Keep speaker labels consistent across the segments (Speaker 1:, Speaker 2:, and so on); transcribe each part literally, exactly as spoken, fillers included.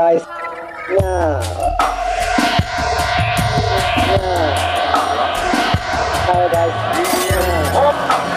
Speaker 1: Paradise now. Now. Paradise now.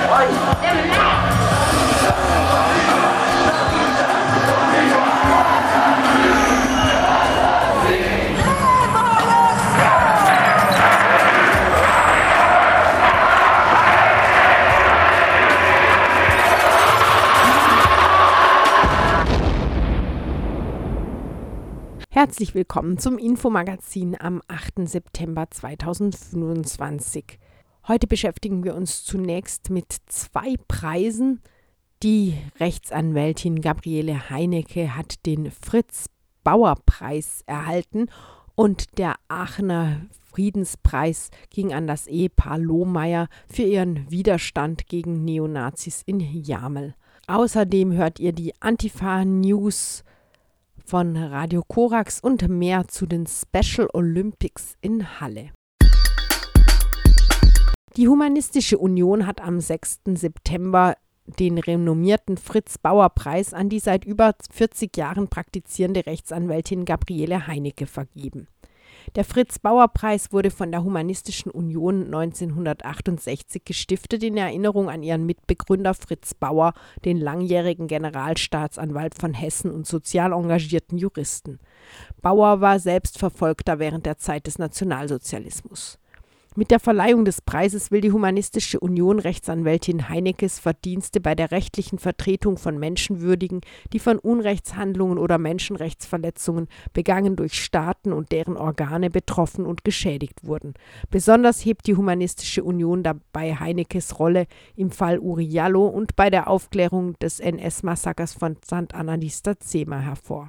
Speaker 2: Herzlich willkommen zum Infomagazin am achten September zweitausendfünfundzwanzig. Heute beschäftigen wir uns zunächst mit zwei Preisen. Die Rechtsanwältin Gabriele Heinecke hat den Fritz-Bauer-Preis erhalten und der Aachener Friedenspreis ging an das Ehepaar Lohmeier für ihren Widerstand gegen Neonazis in Jamel. Außerdem hört ihr die Antifa-News von Radio Korax und mehr zu den Special Olympics in Halle. Die Humanistische Union hat am sechsten September den renommierten Fritz-Bauer-Preis an die seit über vierzig Jahren praktizierende Rechtsanwältin Gabriele Heinecke vergeben. Der Fritz-Bauer-Preis wurde von der Humanistischen Union neunzehnhundertachtundsechzig gestiftet in Erinnerung an ihren Mitbegründer Fritz Bauer, den langjährigen Generalstaatsanwalt von Hessen und sozial engagierten Juristen. Bauer war selbst Verfolgter während der Zeit des Nationalsozialismus. Mit der Verleihung des Preises will die Humanistische Union Rechtsanwältin Heineckes Verdienste bei der rechtlichen Vertretung von Menschen würdigen, die von Unrechtshandlungen oder Menschenrechtsverletzungen begangen durch Staaten und deren Organe betroffen und geschädigt wurden. Besonders hebt die Humanistische Union dabei Heineckes Rolle im Fall Uri Jallo und bei der Aufklärung des N S-Massakers von Sankt Anna di Stazzema hervor.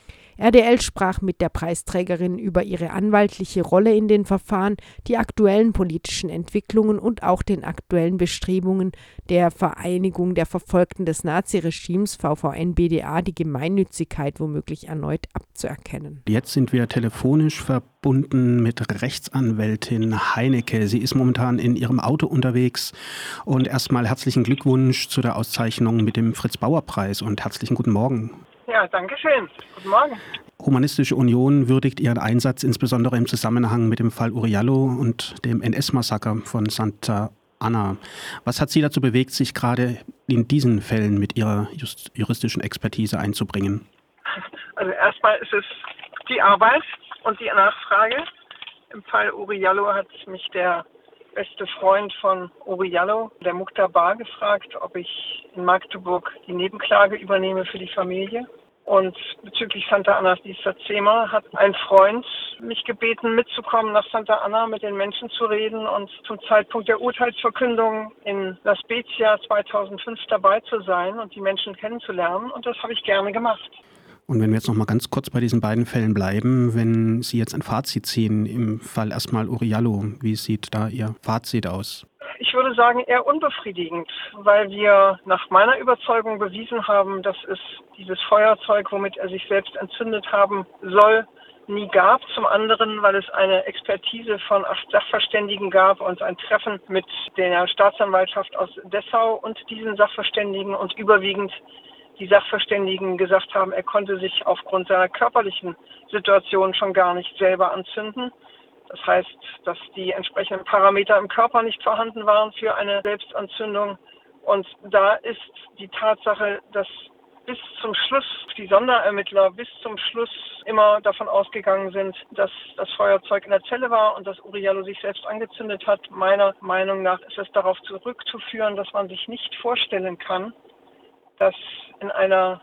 Speaker 2: R D L sprach mit der Preisträgerin über ihre anwaltliche Rolle in den Verfahren, die aktuellen politischen Entwicklungen und auch den aktuellen Bestrebungen der Vereinigung der Verfolgten des Naziregimes V V N B D A, die Gemeinnützigkeit womöglich erneut abzuerkennen.
Speaker 3: Jetzt sind wir telefonisch verbunden mit Rechtsanwältin Heinecke. Sie ist momentan in ihrem Auto unterwegs und erstmal herzlichen Glückwunsch zu der Auszeichnung mit dem Fritz-Bauer-Preis und herzlichen guten Morgen.
Speaker 4: Ja, danke schön. Guten Morgen.
Speaker 3: Humanistische Union würdigt ihren Einsatz insbesondere im Zusammenhang mit dem Fall Uri Jallo und dem N S-Massaker von Santa Anna. Was hat Sie dazu bewegt, sich gerade in diesen Fällen mit Ihrer just- juristischen Expertise einzubringen?
Speaker 4: Also erstmal ist es die Arbeit und die Nachfrage. Im Fall Uri Jallo hat mich der beste Freund von Uri Jallo, der Mukhtar, gefragt, ob ich in Magdeburg die Nebenklage übernehme für die Familie. Und bezüglich Santa Anna di Stazzema hat ein Freund mich gebeten, mitzukommen nach Santa Anna, mit den Menschen zu reden und zum Zeitpunkt der Urteilsverkündung in La Spezia zweitausendfünf dabei zu sein und die Menschen kennenzulernen. Und das habe ich gerne gemacht.
Speaker 3: Und wenn wir jetzt noch mal ganz kurz bei diesen beiden Fällen bleiben, wenn Sie jetzt ein Fazit ziehen, im Fall erstmal Uri Jallo, wie sieht da Ihr Fazit aus?
Speaker 4: Ich würde sagen, eher unbefriedigend, weil wir nach meiner Überzeugung bewiesen haben, dass es dieses Feuerzeug, womit er sich selbst entzündet haben soll, nie gab. Zum anderen, weil es eine Expertise von acht Sachverständigen gab und ein Treffen mit der Staatsanwaltschaft aus Dessau und diesen Sachverständigen und überwiegend die Sachverständigen gesagt haben, er konnte sich aufgrund seiner körperlichen Situation schon gar nicht selber anzünden. Das heißt, dass die entsprechenden Parameter im Körper nicht vorhanden waren für eine Selbstanzündung. Und da ist die Tatsache, dass bis zum Schluss die Sonderermittler bis zum Schluss immer davon ausgegangen sind, dass das Feuerzeug in der Zelle war und dass Uri Jallo sich selbst angezündet hat. Meiner Meinung nach ist es darauf zurückzuführen, dass man sich nicht vorstellen kann, dass in einer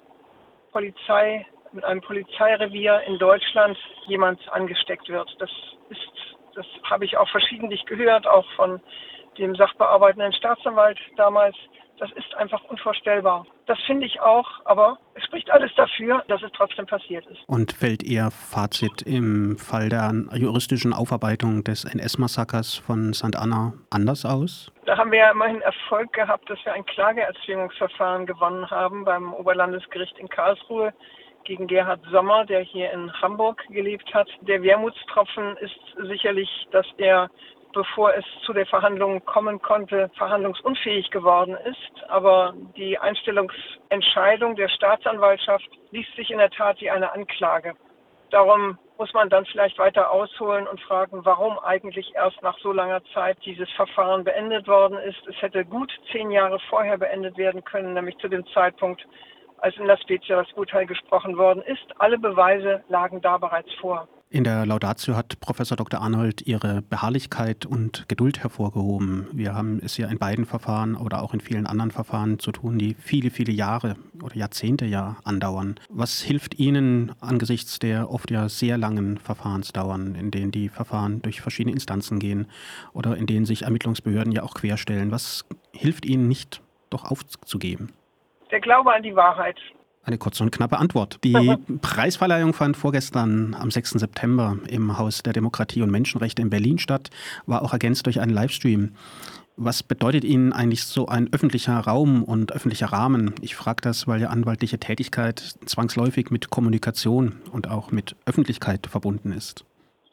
Speaker 4: Polizei, mit einem Polizeirevier in Deutschland jemand angesteckt wird. Das ist, das habe ich auch verschiedentlich gehört, auch von dem sachbearbeitenden Staatsanwalt damals. Das ist einfach unvorstellbar. Das finde ich auch, aber es spricht alles dafür, dass es trotzdem passiert ist.
Speaker 3: Und fällt Ihr Fazit im Fall der juristischen Aufarbeitung des N S-Massakers von Sankt Anna anders aus?
Speaker 4: Da haben wir ja immerhin Erfolg gehabt, dass wir ein Klageerzwingungsverfahren gewonnen haben beim Oberlandesgericht in Karlsruhe gegen Gerhard Sommer, der hier in Hamburg gelebt hat. Der Wermutstropfen ist sicherlich, dass er, bevor es zu der Verhandlung kommen konnte, verhandlungsunfähig geworden ist. Aber die Einstellungsentscheidung der Staatsanwaltschaft liest sich in der Tat wie eine Anklage. Darum muss man dann vielleicht weiter ausholen und fragen, warum eigentlich erst nach so langer Zeit dieses Verfahren beendet worden ist. Es hätte gut zehn Jahre vorher beendet werden können, nämlich zu dem Zeitpunkt, als in La Spezia das Urteil gesprochen worden ist. Alle Beweise lagen da bereits vor.
Speaker 3: In der Laudatio hat Professor Doktor Arnold ihre Beharrlichkeit und Geduld hervorgehoben. Wir haben es ja in beiden Verfahren oder auch in vielen anderen Verfahren zu tun, die viele, viele Jahre oder Jahrzehnte ja andauern. Was hilft Ihnen angesichts der oft ja sehr langen Verfahrensdauern, in denen die Verfahren durch verschiedene Instanzen gehen oder in denen sich Ermittlungsbehörden ja auch querstellen? Was hilft Ihnen nicht, doch aufzugeben?
Speaker 4: Der Glaube an die Wahrheit.
Speaker 3: Eine kurze und knappe Antwort. Die Preisverleihung fand vorgestern am sechsten September im Haus der Demokratie und Menschenrechte in Berlin statt, war auch ergänzt durch einen Livestream. Was bedeutet Ihnen eigentlich so ein öffentlicher Raum und öffentlicher Rahmen? Ich frage das, weil ja anwaltliche Tätigkeit zwangsläufig mit Kommunikation und auch mit Öffentlichkeit verbunden ist.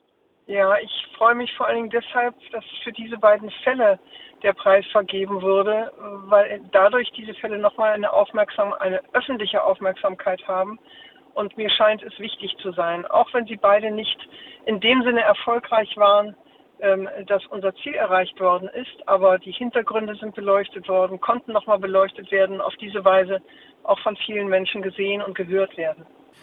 Speaker 4: Ja, ich freue mich vor allen Dingen deshalb, dass für diese beiden Fälle der Preis vergeben wurde, weil dadurch diese Fälle nochmal eine Aufmerksam, eine öffentliche Aufmerksamkeit haben. Und mir scheint es wichtig zu sein, auch wenn sie beide nicht in dem Sinne erfolgreich waren, dass unser Ziel erreicht worden ist, aber die Hintergründe sind beleuchtet worden, konnten nochmal beleuchtet werden, auf diese Weise auch von vielen Menschen gesehen und gehört werden.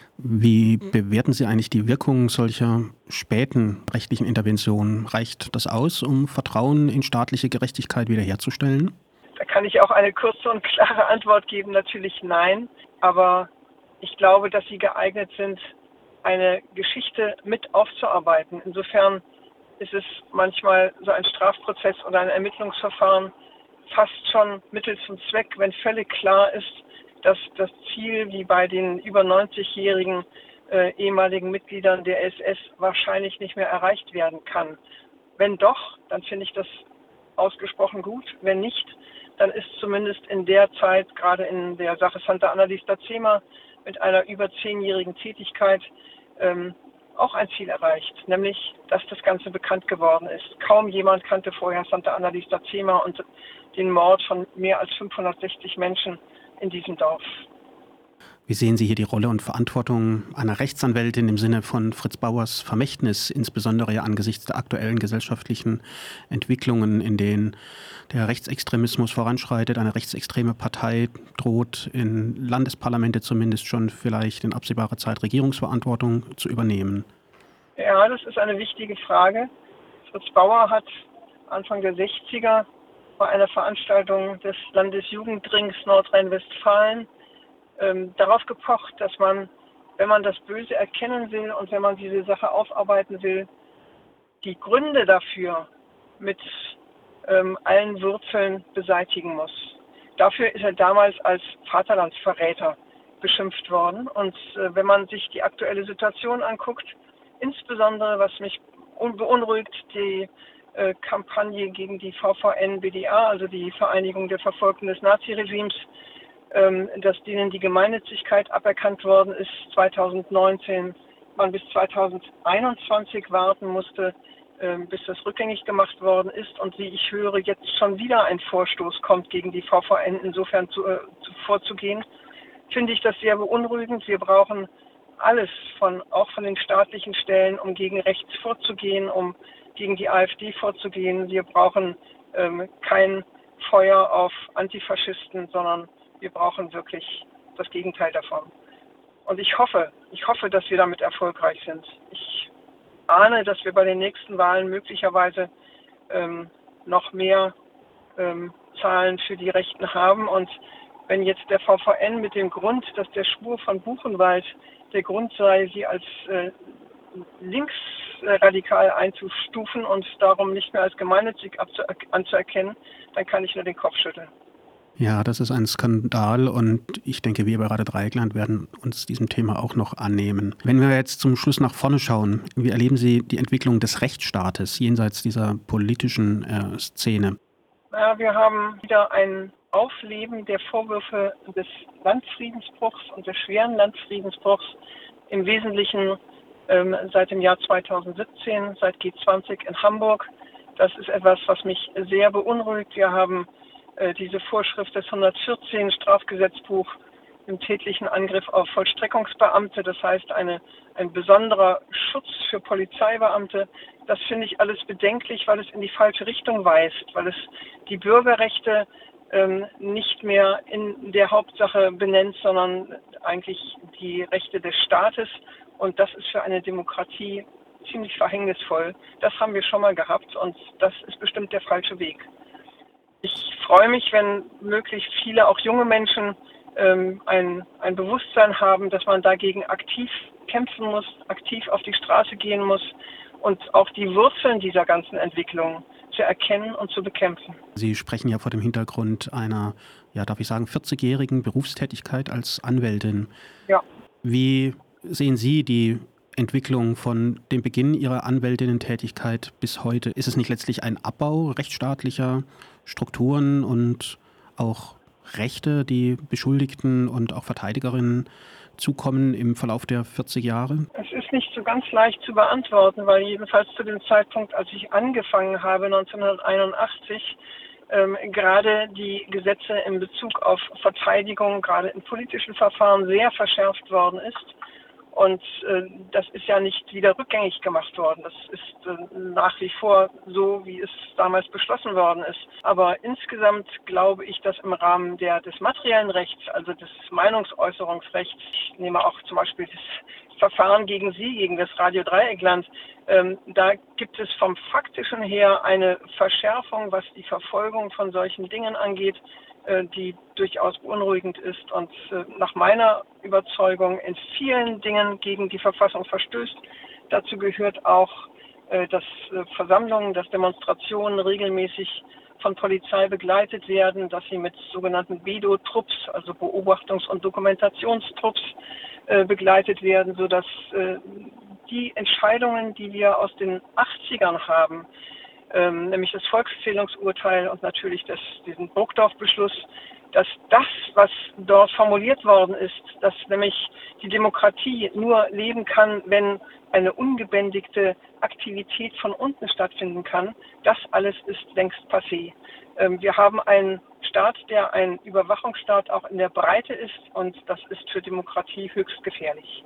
Speaker 3: Wie bewerten Sie eigentlich die Wirkung solcher späten rechtlichen Interventionen? Reicht das aus, um Vertrauen in staatliche Gerechtigkeit wiederherzustellen?
Speaker 4: Da kann ich auch eine kurze und klare Antwort geben, natürlich nein. Aber ich glaube, dass sie geeignet sind, eine Geschichte mit aufzuarbeiten. Insofern ist es manchmal so ein Strafprozess oder ein Ermittlungsverfahren fast schon Mittel zum Zweck, wenn völlig klar ist, dass das Ziel, wie bei den über neunzigjährigen äh, ehemaligen Mitgliedern der S S, wahrscheinlich nicht mehr erreicht werden kann. Wenn doch, dann finde ich das ausgesprochen gut. Wenn nicht, dann ist zumindest in der Zeit, gerade in der Sache Santa Anna di Stacema, mit einer über zehnjährigen Tätigkeit ähm, auch ein Ziel erreicht, nämlich, dass das Ganze bekannt geworden ist. Kaum jemand kannte vorher Santa Anna di Stacema und den Mord von mehr als fünfhundertsechzig Menschen in diesem Dorf.
Speaker 3: Wie sehen Sie hier die Rolle und Verantwortung einer Rechtsanwältin im Sinne von Fritz Bauers Vermächtnis, insbesondere ja angesichts der aktuellen gesellschaftlichen Entwicklungen, in denen der Rechtsextremismus voranschreitet, eine rechtsextreme Partei droht, in Landesparlamente zumindest schon vielleicht in absehbarer Zeit Regierungsverantwortung zu übernehmen?
Speaker 4: Ja, das ist eine wichtige Frage. Fritz Bauer hat Anfang der sechziger bei einer Veranstaltung des Landesjugendrings Nordrhein-Westfalen ähm, darauf gepocht, dass man, wenn man das Böse erkennen will und wenn man diese Sache aufarbeiten will, die Gründe dafür mit ähm, allen Wurzeln beseitigen muss. Dafür ist er damals als Vaterlandsverräter beschimpft worden. Und äh, wenn man sich die aktuelle Situation anguckt, insbesondere was mich beunruhigt, die äh, Kampagne gegen die V V N B D A, also die Vereinigung der Verfolgten des Naziregimes, ähm, dass denen die Gemeinnützigkeit aberkannt worden ist zweitausendneunzehn, man bis zweitausendeinundzwanzig warten musste, äh, bis das rückgängig gemacht worden ist und wie ich höre, jetzt schon wieder ein Vorstoß kommt, gegen die V V N insofern zu, äh, zu, vorzugehen, finde ich das sehr beunruhigend. Wir brauchen alles, von, auch von den staatlichen Stellen, um gegen rechts vorzugehen, um gegen die AfD vorzugehen. Wir brauchen ähm, kein Feuer auf Antifaschisten, sondern wir brauchen wirklich das Gegenteil davon. Und ich hoffe, ich hoffe, dass wir damit erfolgreich sind. Ich ahne, dass wir bei den nächsten Wahlen möglicherweise ähm, noch mehr ähm, Zahlen für die Rechten haben. Und wenn jetzt der V V N mit dem Grund, dass der Schwur von Buchenwald der Grund sei, sie als äh, linksradikal einzustufen und darum nicht mehr als gemeinnützig anzuerkennen, dann kann ich nur den Kopf schütteln.
Speaker 3: Ja, das ist ein Skandal und ich denke, wir bei Radio Dreieckland werden uns diesem Thema auch noch annehmen. Wenn wir jetzt zum Schluss nach vorne schauen, wie erleben Sie die Entwicklung des Rechtsstaates jenseits dieser politischen äh, Szene?
Speaker 4: Ja, wir haben wieder ein Aufleben der Vorwürfe des Landfriedensbruchs und des schweren Landfriedensbruchs, im Wesentlichen ähm, seit dem Jahr zweitausendsiebzehn, seit G zwanzig in Hamburg. Das ist etwas, was mich sehr beunruhigt. Wir haben äh, diese Vorschrift des hundertvierzehn Strafgesetzbuch, dem tätlichen Angriff auf Vollstreckungsbeamte, das heißt eine, ein besonderer Schutz für Polizeibeamte. Das finde ich alles bedenklich, weil es in die falsche Richtung weist, weil es die Bürgerrechte ähm, nicht mehr in der Hauptsache benennt, sondern eigentlich die Rechte des Staates. Und das ist für eine Demokratie ziemlich verhängnisvoll. Das haben wir schon mal gehabt und das ist bestimmt der falsche Weg. Ich freue mich, wenn möglichst viele, auch junge Menschen, ähm, ein, ein Bewusstsein haben, dass man dagegen aktiv kämpfen muss, aktiv auf die Straße gehen muss und auch die Wurzeln dieser ganzen Entwicklung zu erkennen und zu bekämpfen.
Speaker 3: Sie sprechen ja vor dem Hintergrund einer, ja, darf ich sagen, vierzigjährigen Berufstätigkeit als Anwältin.
Speaker 4: Ja.
Speaker 3: Wie sehen Sie die Entwicklung von dem Beginn Ihrer Anwältinnen-Tätigkeit bis heute? Ist es nicht letztlich ein Abbau rechtsstaatlicher Strukturen und auch Rechte, die Beschuldigten und auch Verteidigerinnen zukommen im Verlauf der vierzig Jahre?
Speaker 4: Es ist nicht so ganz leicht zu beantworten, weil jedenfalls zu dem Zeitpunkt, als ich angefangen habe, neunzehnhunderteinundachtzig, ähm, gerade die Gesetze in Bezug auf Verteidigung, gerade in politischen Verfahren, sehr verschärft worden ist. Und äh, das ist ja nicht wieder rückgängig gemacht worden. Das ist äh, nach wie vor so, wie es damals beschlossen worden ist. Aber insgesamt glaube ich, dass im Rahmen der, des materiellen Rechts, also des Meinungsäußerungsrechts, ich nehme auch zum Beispiel das Verfahren gegen Sie, gegen das Radio Dreieckland, ähm, da gibt es vom Faktischen her eine Verschärfung, was die Verfolgung von solchen Dingen angeht, die durchaus beunruhigend ist und nach meiner Überzeugung in vielen Dingen gegen die Verfassung verstößt. Dazu gehört auch, dass Versammlungen, dass Demonstrationen regelmäßig von Polizei begleitet werden, dass sie mit sogenannten B D O-Trupps, also Beobachtungs- und Dokumentationstrupps, begleitet werden, sodass die Entscheidungen, die wir aus den achtzigern haben, Ähm, nämlich das Volkszählungsurteil und natürlich das, diesen Burgdorf-Beschluss, dass das, was dort formuliert worden ist, dass nämlich die Demokratie nur leben kann, wenn eine ungebändigte Aktivität von unten stattfinden kann, das alles ist längst passé. Ähm, wir haben einen Staat, der ein Überwachungsstaat auch in der Breite ist und das ist für Demokratie höchst gefährlich.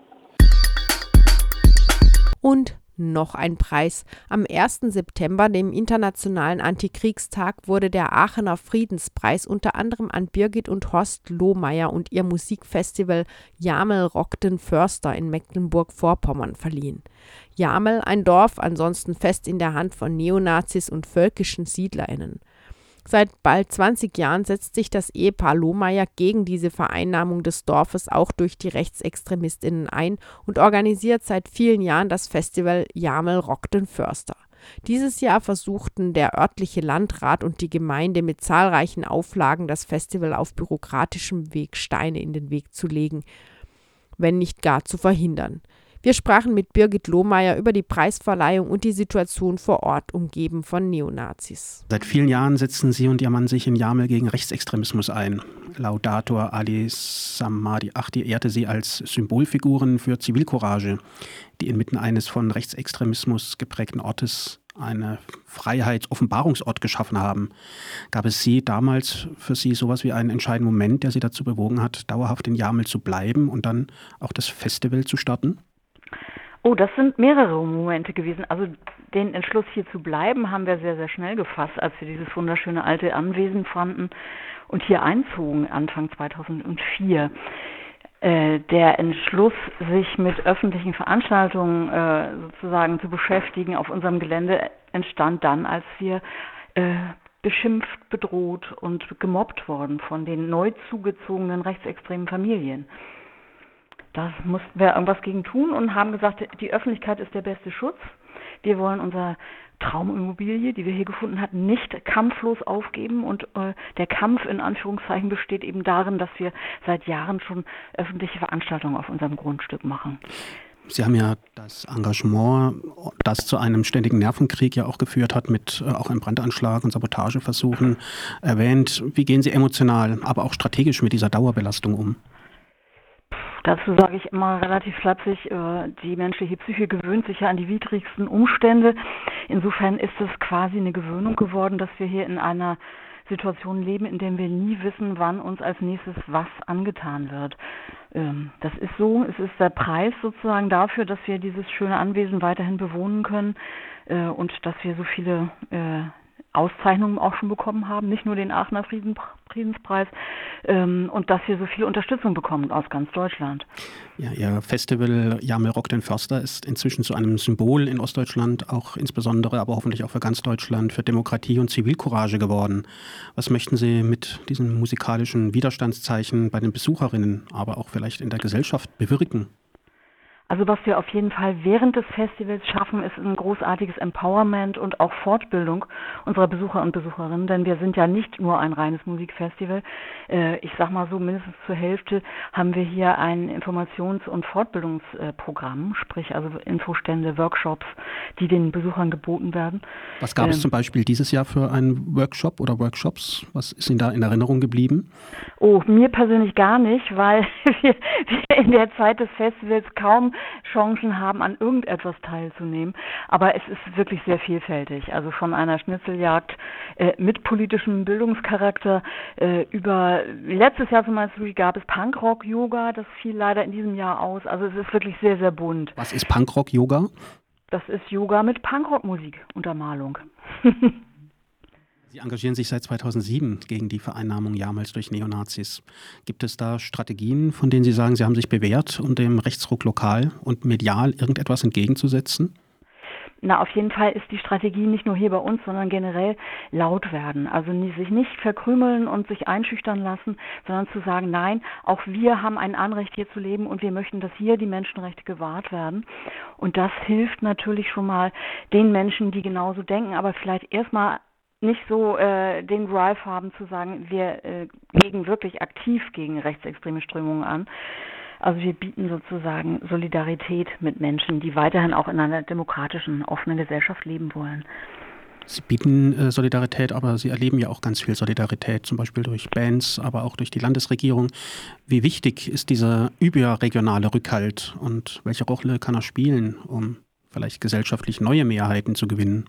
Speaker 2: Und noch ein Preis. Am ersten September, dem Internationalen Antikriegstag, wurde der Aachener Friedenspreis unter anderem an Birgit und Horst Lohmeier und ihr Musikfestival Jamel rockt den Förster in Mecklenburg-Vorpommern verliehen. Jamel, ein Dorf, ansonsten fest in der Hand von Neonazis und völkischen SiedlerInnen. Seit bald zwanzig Jahren setzt sich das Ehepaar Lohmeier gegen diese Vereinnahmung des Dorfes auch durch die RechtsextremistInnen ein und organisiert seit vielen Jahren das Festival Jamel rockt den Förster. Dieses Jahr versuchten der örtliche Landrat und die Gemeinde mit zahlreichen Auflagen das Festival auf bürokratischem Weg Steine in den Weg zu legen, wenn nicht gar zu verhindern. Wir sprachen mit Birgit Lohmeier über die Preisverleihung und die Situation vor Ort, umgeben von Neonazis.
Speaker 3: Seit vielen Jahren setzen Sie und Ihr Mann sich in Jamel gegen Rechtsextremismus ein. Laudator Ali Samadi Achti ehrte Sie als Symbolfiguren für Zivilcourage, die inmitten eines von Rechtsextremismus geprägten Ortes eine Freiheits-Offenbarungsort geschaffen haben. Gab es Sie damals für Sie sowas wie einen entscheidenden Moment, der Sie dazu bewogen hat, dauerhaft in Jamel zu bleiben und dann auch das Festival zu starten?
Speaker 5: Oh, das sind mehrere Momente gewesen. Also den Entschluss, hier zu bleiben, haben wir sehr, sehr schnell gefasst, als wir dieses wunderschöne alte Anwesen fanden und hier einzogen, Anfang zweitausendvier. Äh, der Entschluss, sich mit öffentlichen Veranstaltungen äh, sozusagen zu beschäftigen auf unserem Gelände, entstand dann, als wir äh, beschimpft, bedroht und gemobbt worden von den neu zugezogenen rechtsextremen Familien. Da mussten wir irgendwas gegen tun und haben gesagt, die Öffentlichkeit ist der beste Schutz. Wir wollen unsere Traumimmobilie, die wir hier gefunden hatten, nicht kampflos aufgeben. Und äh, der Kampf in Anführungszeichen besteht eben darin, dass wir seit Jahren schon öffentliche Veranstaltungen auf unserem Grundstück machen.
Speaker 3: Sie haben ja das Engagement, das zu einem ständigen Nervenkrieg ja auch geführt hat, mit äh, auch einem Brandanschlag und Sabotageversuchen erwähnt. Wie gehen Sie emotional, aber auch strategisch mit dieser Dauerbelastung um?
Speaker 5: Dazu sage ich immer relativ flapsig, die menschliche Psyche gewöhnt sich ja an die widrigsten Umstände. Insofern ist es quasi eine Gewöhnung geworden, dass wir hier in einer Situationen leben, in denen wir nie wissen, wann uns als nächstes was angetan wird. Ähm, das ist so, es ist der Preis sozusagen dafür, dass wir dieses schöne Anwesen weiterhin bewohnen können äh, und dass wir so viele äh, Auszeichnungen auch schon bekommen haben, nicht nur den Aachener Frieden, Friedenspreis ähm, und dass wir so viel Unterstützung bekommen aus ganz Deutschland.
Speaker 3: Ja, Ihr Festival Jamel Rock den Förster ist inzwischen zu einem Symbol in Ostdeutschland, auch insbesondere, aber hoffentlich auch für ganz Deutschland, für Demokratie und Zivilcourage geworden. Was möchten Sie mit diesem musikalischen Widerstandszeichen bei den Besucherinnen, aber auch vielleicht in der Gesellschaft bewirken?
Speaker 5: Also was wir auf jeden Fall während des Festivals schaffen, ist ein großartiges Empowerment und auch Fortbildung unserer Besucher und Besucherinnen, denn wir sind ja nicht nur ein reines Musikfestival. Äh, ich sag mal so, mindestens zur Hälfte haben wir hier ein Informations- und Fortbildungsprogramm, sprich also Infostände, Workshops, die den Besuchern geboten werden.
Speaker 3: Was gab ähm, es zum Beispiel dieses Jahr für einen Workshop oder Workshops? Was ist Ihnen da in Erinnerung geblieben?
Speaker 5: Oh, mir persönlich gar nicht, weil wir, wir in der Zeit des Festivals kaum Chancen haben, an irgendetwas teilzunehmen. Aber es ist wirklich sehr vielfältig. Also von einer Schnitzeljagd äh, mit politischem Bildungscharakter äh, über, letztes Jahr zum Beispiel gab es Punkrock-Yoga, das fiel leider in diesem Jahr aus. Also es ist wirklich sehr, sehr bunt.
Speaker 3: Was ist Punkrock-Yoga?
Speaker 5: Das ist Yoga mit Punkrock-Musik, Untermalung.
Speaker 3: Sie engagieren sich seit zweitausendsieben gegen die Vereinnahmung Jamals durch Neonazis. Gibt es da Strategien, von denen Sie sagen, sie haben sich bewährt, um dem Rechtsruck lokal und medial irgendetwas entgegenzusetzen?
Speaker 5: Na, auf jeden Fall ist die Strategie nicht nur hier bei uns, sondern generell laut werden. Also nie, sich nicht verkrümeln und sich einschüchtern lassen, sondern zu sagen, nein, auch wir haben ein Anrecht hier zu leben und wir möchten, dass hier die Menschenrechte gewahrt werden. Und das hilft natürlich schon mal den Menschen, die genauso denken, aber vielleicht erstmal nicht so äh, den Drive haben zu sagen, wir äh, gehen wirklich aktiv gegen rechtsextreme Strömungen an. Also wir bieten sozusagen Solidarität mit Menschen, die weiterhin auch in einer demokratischen, offenen Gesellschaft leben wollen.
Speaker 3: Sie bieten äh, Solidarität, aber Sie erleben ja auch ganz viel Solidarität, zum Beispiel durch Bands, aber auch durch die Landesregierung. Wie wichtig ist dieser überregionale Rückhalt und welche Rolle kann er spielen, um vielleicht gesellschaftlich neue Mehrheiten zu gewinnen?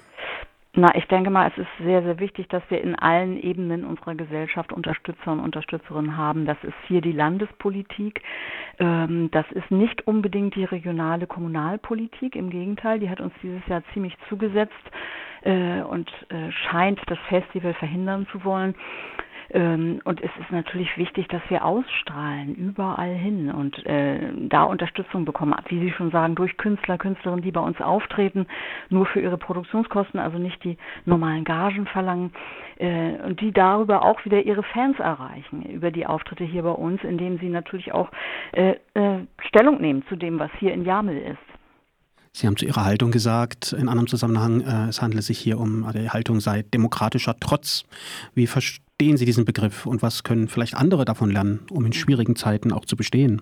Speaker 5: Na, ich denke mal, es ist sehr, sehr wichtig, dass wir in allen Ebenen unserer Gesellschaft Unterstützer und Unterstützerinnen haben. Das ist hier die Landespolitik. Ähm, das ist nicht unbedingt die regionale Kommunalpolitik. Im Gegenteil, die hat uns dieses Jahr ziemlich zugesetzt äh, und äh, scheint das Festival verhindern zu wollen. Ähm, und es ist natürlich wichtig, dass wir ausstrahlen, überall hin und äh, da Unterstützung bekommen, wie Sie schon sagen, durch Künstler, Künstlerinnen, die bei uns auftreten, nur für ihre Produktionskosten, also nicht die normalen Gagen verlangen äh, und die darüber auch wieder ihre Fans erreichen, über die Auftritte hier bei uns, indem sie natürlich auch äh, äh, Stellung nehmen zu dem, was hier in Jamel ist.
Speaker 3: Sie haben zu Ihrer Haltung gesagt, in anderem Zusammenhang, äh, es handele sich hier um, die Haltung sei demokratischer Trotz. Wie verstehen Sie diesen Begriff und was können vielleicht andere davon lernen, um in schwierigen Zeiten auch zu bestehen?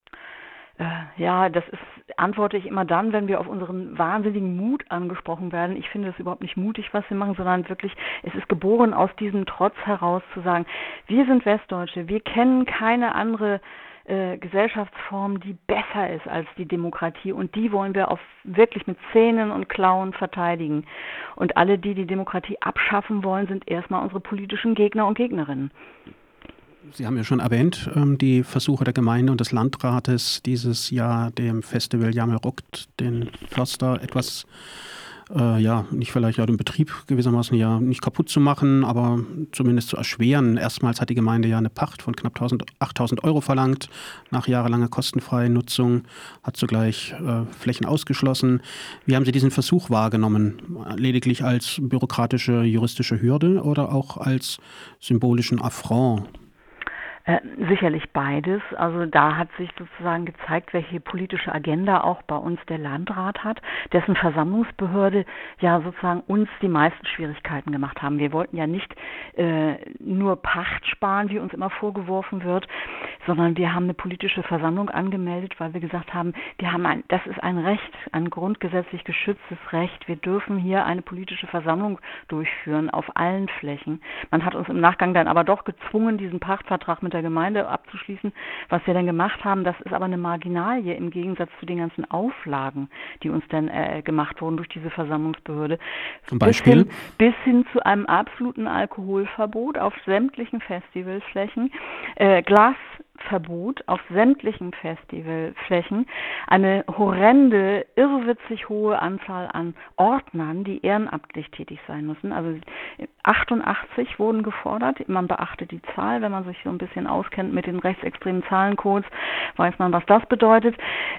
Speaker 5: Äh, ja, das ist, antworte ich immer dann, wenn wir auf unseren wahnsinnigen Mut angesprochen werden. Ich finde es überhaupt nicht mutig, was wir machen, sondern wirklich, es ist geboren aus diesem Trotz heraus zu sagen, wir sind Westdeutsche, wir kennen keine andere Äh, Gesellschaftsform, die besser ist als die Demokratie und die wollen wir auf wirklich mit Zähnen und Klauen verteidigen. Und alle, die die Demokratie abschaffen wollen, sind erstmal unsere politischen Gegner und Gegnerinnen.
Speaker 3: Sie haben ja schon erwähnt, die Versuche der Gemeinde und des Landrates, dieses Jahr dem Festival Jamel Rock den Förster etwas Äh, ja, nicht vielleicht ja den Betrieb gewissermaßen ja nicht kaputt zu machen, aber zumindest zu erschweren. Erstmals hat die Gemeinde ja eine Pacht von knapp achttausend Euro verlangt, nach jahrelanger kostenfreien Nutzung, hat zugleich äh, Flächen ausgeschlossen. Wie haben Sie diesen Versuch wahrgenommen? Lediglich als bürokratische, juristische Hürde oder auch als symbolischen Affront?
Speaker 5: Äh, sicherlich beides. Also da hat sich sozusagen gezeigt, welche politische Agenda auch bei uns der Landrat hat, dessen Versammlungsbehörde ja sozusagen uns die meisten Schwierigkeiten gemacht haben. Wir wollten ja nicht äh, nur Pacht sparen, wie uns immer vorgeworfen wird, sondern wir haben eine politische Versammlung angemeldet, weil wir gesagt haben, wir haben ein, das ist ein Recht, ein grundgesetzlich geschütztes Recht. Wir dürfen hier eine politische Versammlung durchführen auf allen Flächen. Man hat uns im Nachgang dann aber doch gezwungen, diesen Pachtvertrag mit der der Gemeinde abzuschließen. Was wir dann gemacht haben, das ist aber eine Marginalie im Gegensatz zu den ganzen Auflagen, die uns dann äh, gemacht wurden durch diese Versammlungsbehörde.
Speaker 3: Zum Beispiel?
Speaker 5: Bis hin, bis hin zu einem absoluten Alkoholverbot auf sämtlichen Festivalflächen, äh, Glasverbot auf sämtlichen Festivalflächen, eine horrende, irrwitzig hohe Anzahl an Ordnern, die ehrenamtlich tätig sein müssen. Also achtundachtzig wurden gefordert. Man beachtet die Zahl, wenn man sich so ein bisschen auskennt mit den rechtsextremen Zahlencodes, weiß man, was das bedeutet.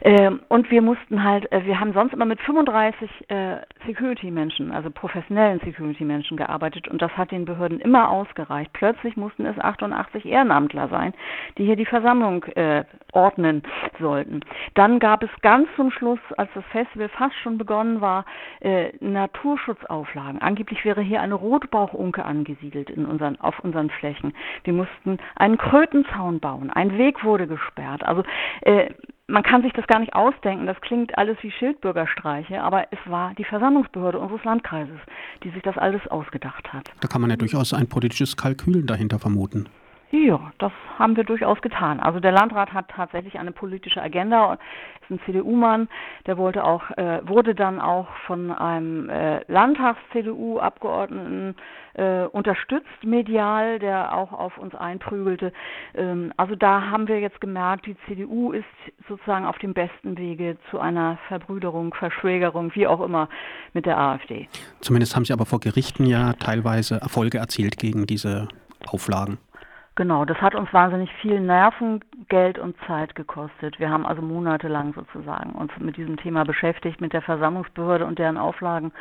Speaker 5: Und wir mussten halt, wir haben sonst immer mit fünfunddreißig Security-Menschen, also professionellen Security-Menschen gearbeitet und das hat den Behörden immer ausgereicht. Plötzlich mussten es achtundachtzig Ehrenamtler sein, die hier die Versammlung äh, ordnen sollten. Dann gab es ganz zum Schluss, als das Festival fast schon begonnen war, äh, Naturschutzauflagen. Angeblich wäre hier eine Rotbauchunke angesiedelt in unseren, auf unseren Flächen. Wir mussten einen Krötenzaun bauen. Ein Weg wurde gesperrt. Also äh, man kann sich das gar nicht ausdenken. Das klingt alles wie Schildbürgerstreiche, aber es war die Versammlungsbehörde unseres Landkreises, die sich das alles ausgedacht hat.
Speaker 3: Da kann man ja durchaus ein politisches Kalkül dahinter vermuten.
Speaker 5: Ja, das haben wir durchaus getan. Also der Landrat hat tatsächlich eine politische Agenda, ist ein C D U-Mann, der wollte auch, äh, wurde dann auch von einem äh, Landtags-C D U-Abgeordneten äh, unterstützt medial, der auch auf uns einprügelte. Ähm, also da haben wir jetzt gemerkt, die C D U ist sozusagen auf dem besten Wege zu einer Verbrüderung, Verschwägerung, wie auch immer, mit der AfD.
Speaker 3: Zumindest haben Sie aber vor Gerichten ja teilweise Erfolge erzielt gegen diese Auflagen.
Speaker 5: Genau, das hat uns wahnsinnig viel Nerven, Geld und Zeit gekostet. Wir haben also monatelang sozusagen uns mit diesem Thema beschäftigt, mit der Versammlungsbehörde und deren Auflagen.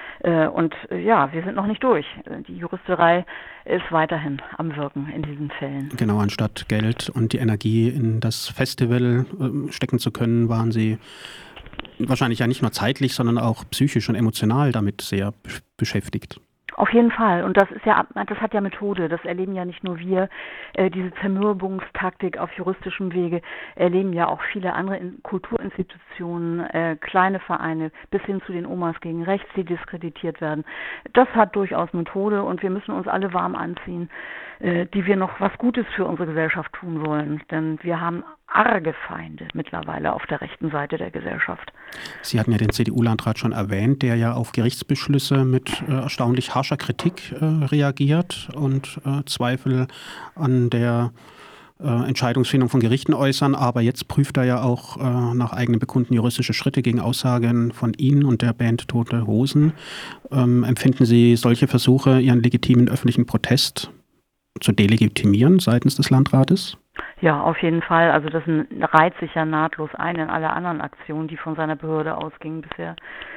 Speaker 5: Und ja, wir sind noch nicht durch. Die Juristerei ist weiterhin am Wirken in diesen Fällen.
Speaker 3: Genau, anstatt Geld und die Energie in das Festival stecken zu können, waren Sie wahrscheinlich ja nicht nur zeitlich, sondern auch psychisch und emotional damit sehr beschäftigt.
Speaker 5: Auf jeden Fall. Und das ist ja, das hat ja Methode. Das erleben ja nicht nur wir. Äh, diese Zermürbungstaktik auf juristischem Wege erleben ja auch viele andere in- Kulturinstitutionen, äh, kleine Vereine, bis hin zu den Omas gegen Rechts, die diskreditiert werden. Das hat durchaus Methode und wir müssen uns alle warm anziehen, äh, die wir noch was Gutes für unsere Gesellschaft tun wollen. Denn wir haben arge Feinde mittlerweile auf der rechten Seite der Gesellschaft.
Speaker 3: Sie hatten ja den C D U-Landrat schon erwähnt, der ja auf Gerichtsbeschlüsse mit äh, erstaunlich harscher Kritik äh, reagiert und äh, Zweifel an der äh, Entscheidungsfindung von Gerichten äußern. Aber jetzt prüft er ja auch äh, nach eigenem Bekunden juristische Schritte gegen Aussagen von Ihnen und der Band Tote Hosen. Ähm, empfinden Sie solche Versuche, Ihren legitimen öffentlichen Protest zu delegitimieren seitens des Landrates?
Speaker 5: Ja, auf jeden Fall. Also das reiht sich ja nahtlos ein in alle anderen Aktionen, die von seiner Behörde ausgingen bisher.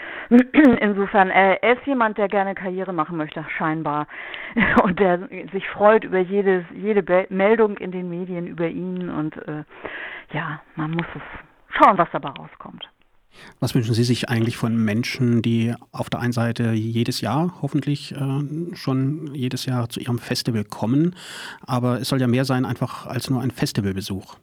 Speaker 5: Insofern, er ist jemand, der gerne Karriere machen möchte, scheinbar. Und der sich freut über jedes, jede Be- Meldung in den Medien über ihn. Und äh, ja, man muss es schauen, was dabei rauskommt.
Speaker 3: Was wünschen Sie sich eigentlich von Menschen, die auf der einen Seite jedes Jahr, hoffentlich äh, schon jedes Jahr zu ihrem Festival kommen, aber es soll ja mehr sein einfach als nur ein Festivalbesuch?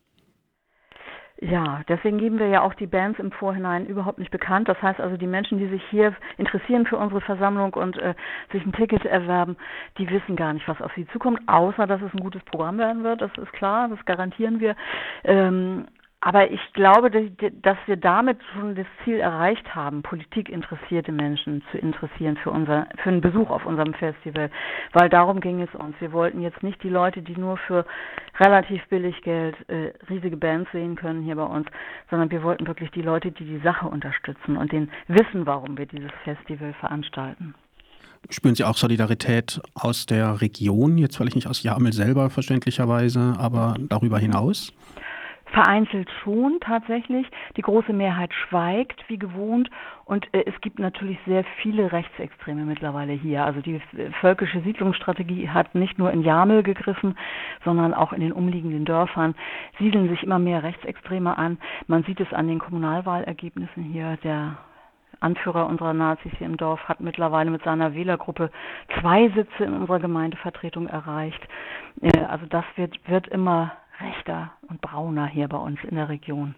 Speaker 5: Ja, deswegen geben wir ja auch die Bands im Vorhinein überhaupt nicht bekannt. Das heißt also, die Menschen, die sich hier interessieren für unsere Versammlung und äh, sich ein Ticket erwerben, die wissen gar nicht, was auf sie zukommt, außer dass es ein gutes Programm werden wird. Das ist klar, das garantieren wir. Ähm, Aber ich glaube, dass wir damit schon das Ziel erreicht haben, politikinteressierte Menschen zu interessieren für unser, für einen Besuch auf unserem Festival. Weil darum ging es uns. Wir wollten jetzt nicht die Leute, die nur für relativ billig Geld äh, riesige Bands sehen können hier bei uns, sondern wir wollten wirklich die Leute, die die Sache unterstützen und denen wissen, warum wir dieses Festival veranstalten.
Speaker 3: Spüren Sie auch Solidarität aus der Region, jetzt vielleicht nicht aus Jamel selber verständlicherweise, aber darüber hinaus?
Speaker 5: Vereinzelt schon tatsächlich. Die große Mehrheit schweigt, wie gewohnt. Und äh, es gibt natürlich sehr viele Rechtsextreme mittlerweile hier. Also die äh, völkische Siedlungsstrategie hat nicht nur in Jamel gegriffen, sondern auch in den umliegenden Dörfern siedeln sich immer mehr Rechtsextreme an. Man sieht es an den Kommunalwahlergebnissen hier. Der Anführer unserer Nazis hier im Dorf hat mittlerweile mit seiner Wählergruppe zwei Sitze in unserer Gemeindevertretung erreicht. Äh, also das wird, wird immer rechter und brauner hier bei uns in der Region.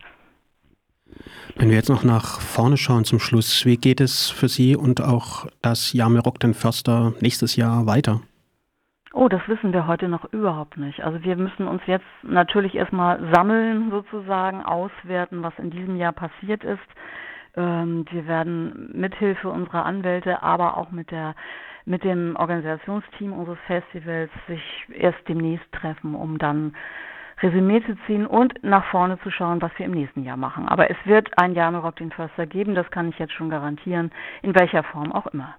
Speaker 3: Wenn wir jetzt noch nach vorne schauen zum Schluss, wie geht es für Sie und auch das Jamel Rock den Förster nächstes Jahr weiter?
Speaker 5: Oh, das wissen wir heute noch überhaupt nicht. Also wir müssen uns jetzt natürlich erstmal sammeln, sozusagen, auswerten, was in diesem Jahr passiert ist. Ähm, wir werden mithilfe unserer Anwälte, aber auch mit der mit dem Organisationsteam unseres Festivals sich erst demnächst treffen, um dann Resümee zu ziehen und nach vorne zu schauen, was wir im nächsten Jahr machen. Aber es wird ein Jahr mit Rock den Förster geben, das kann ich jetzt schon garantieren, in welcher Form auch immer.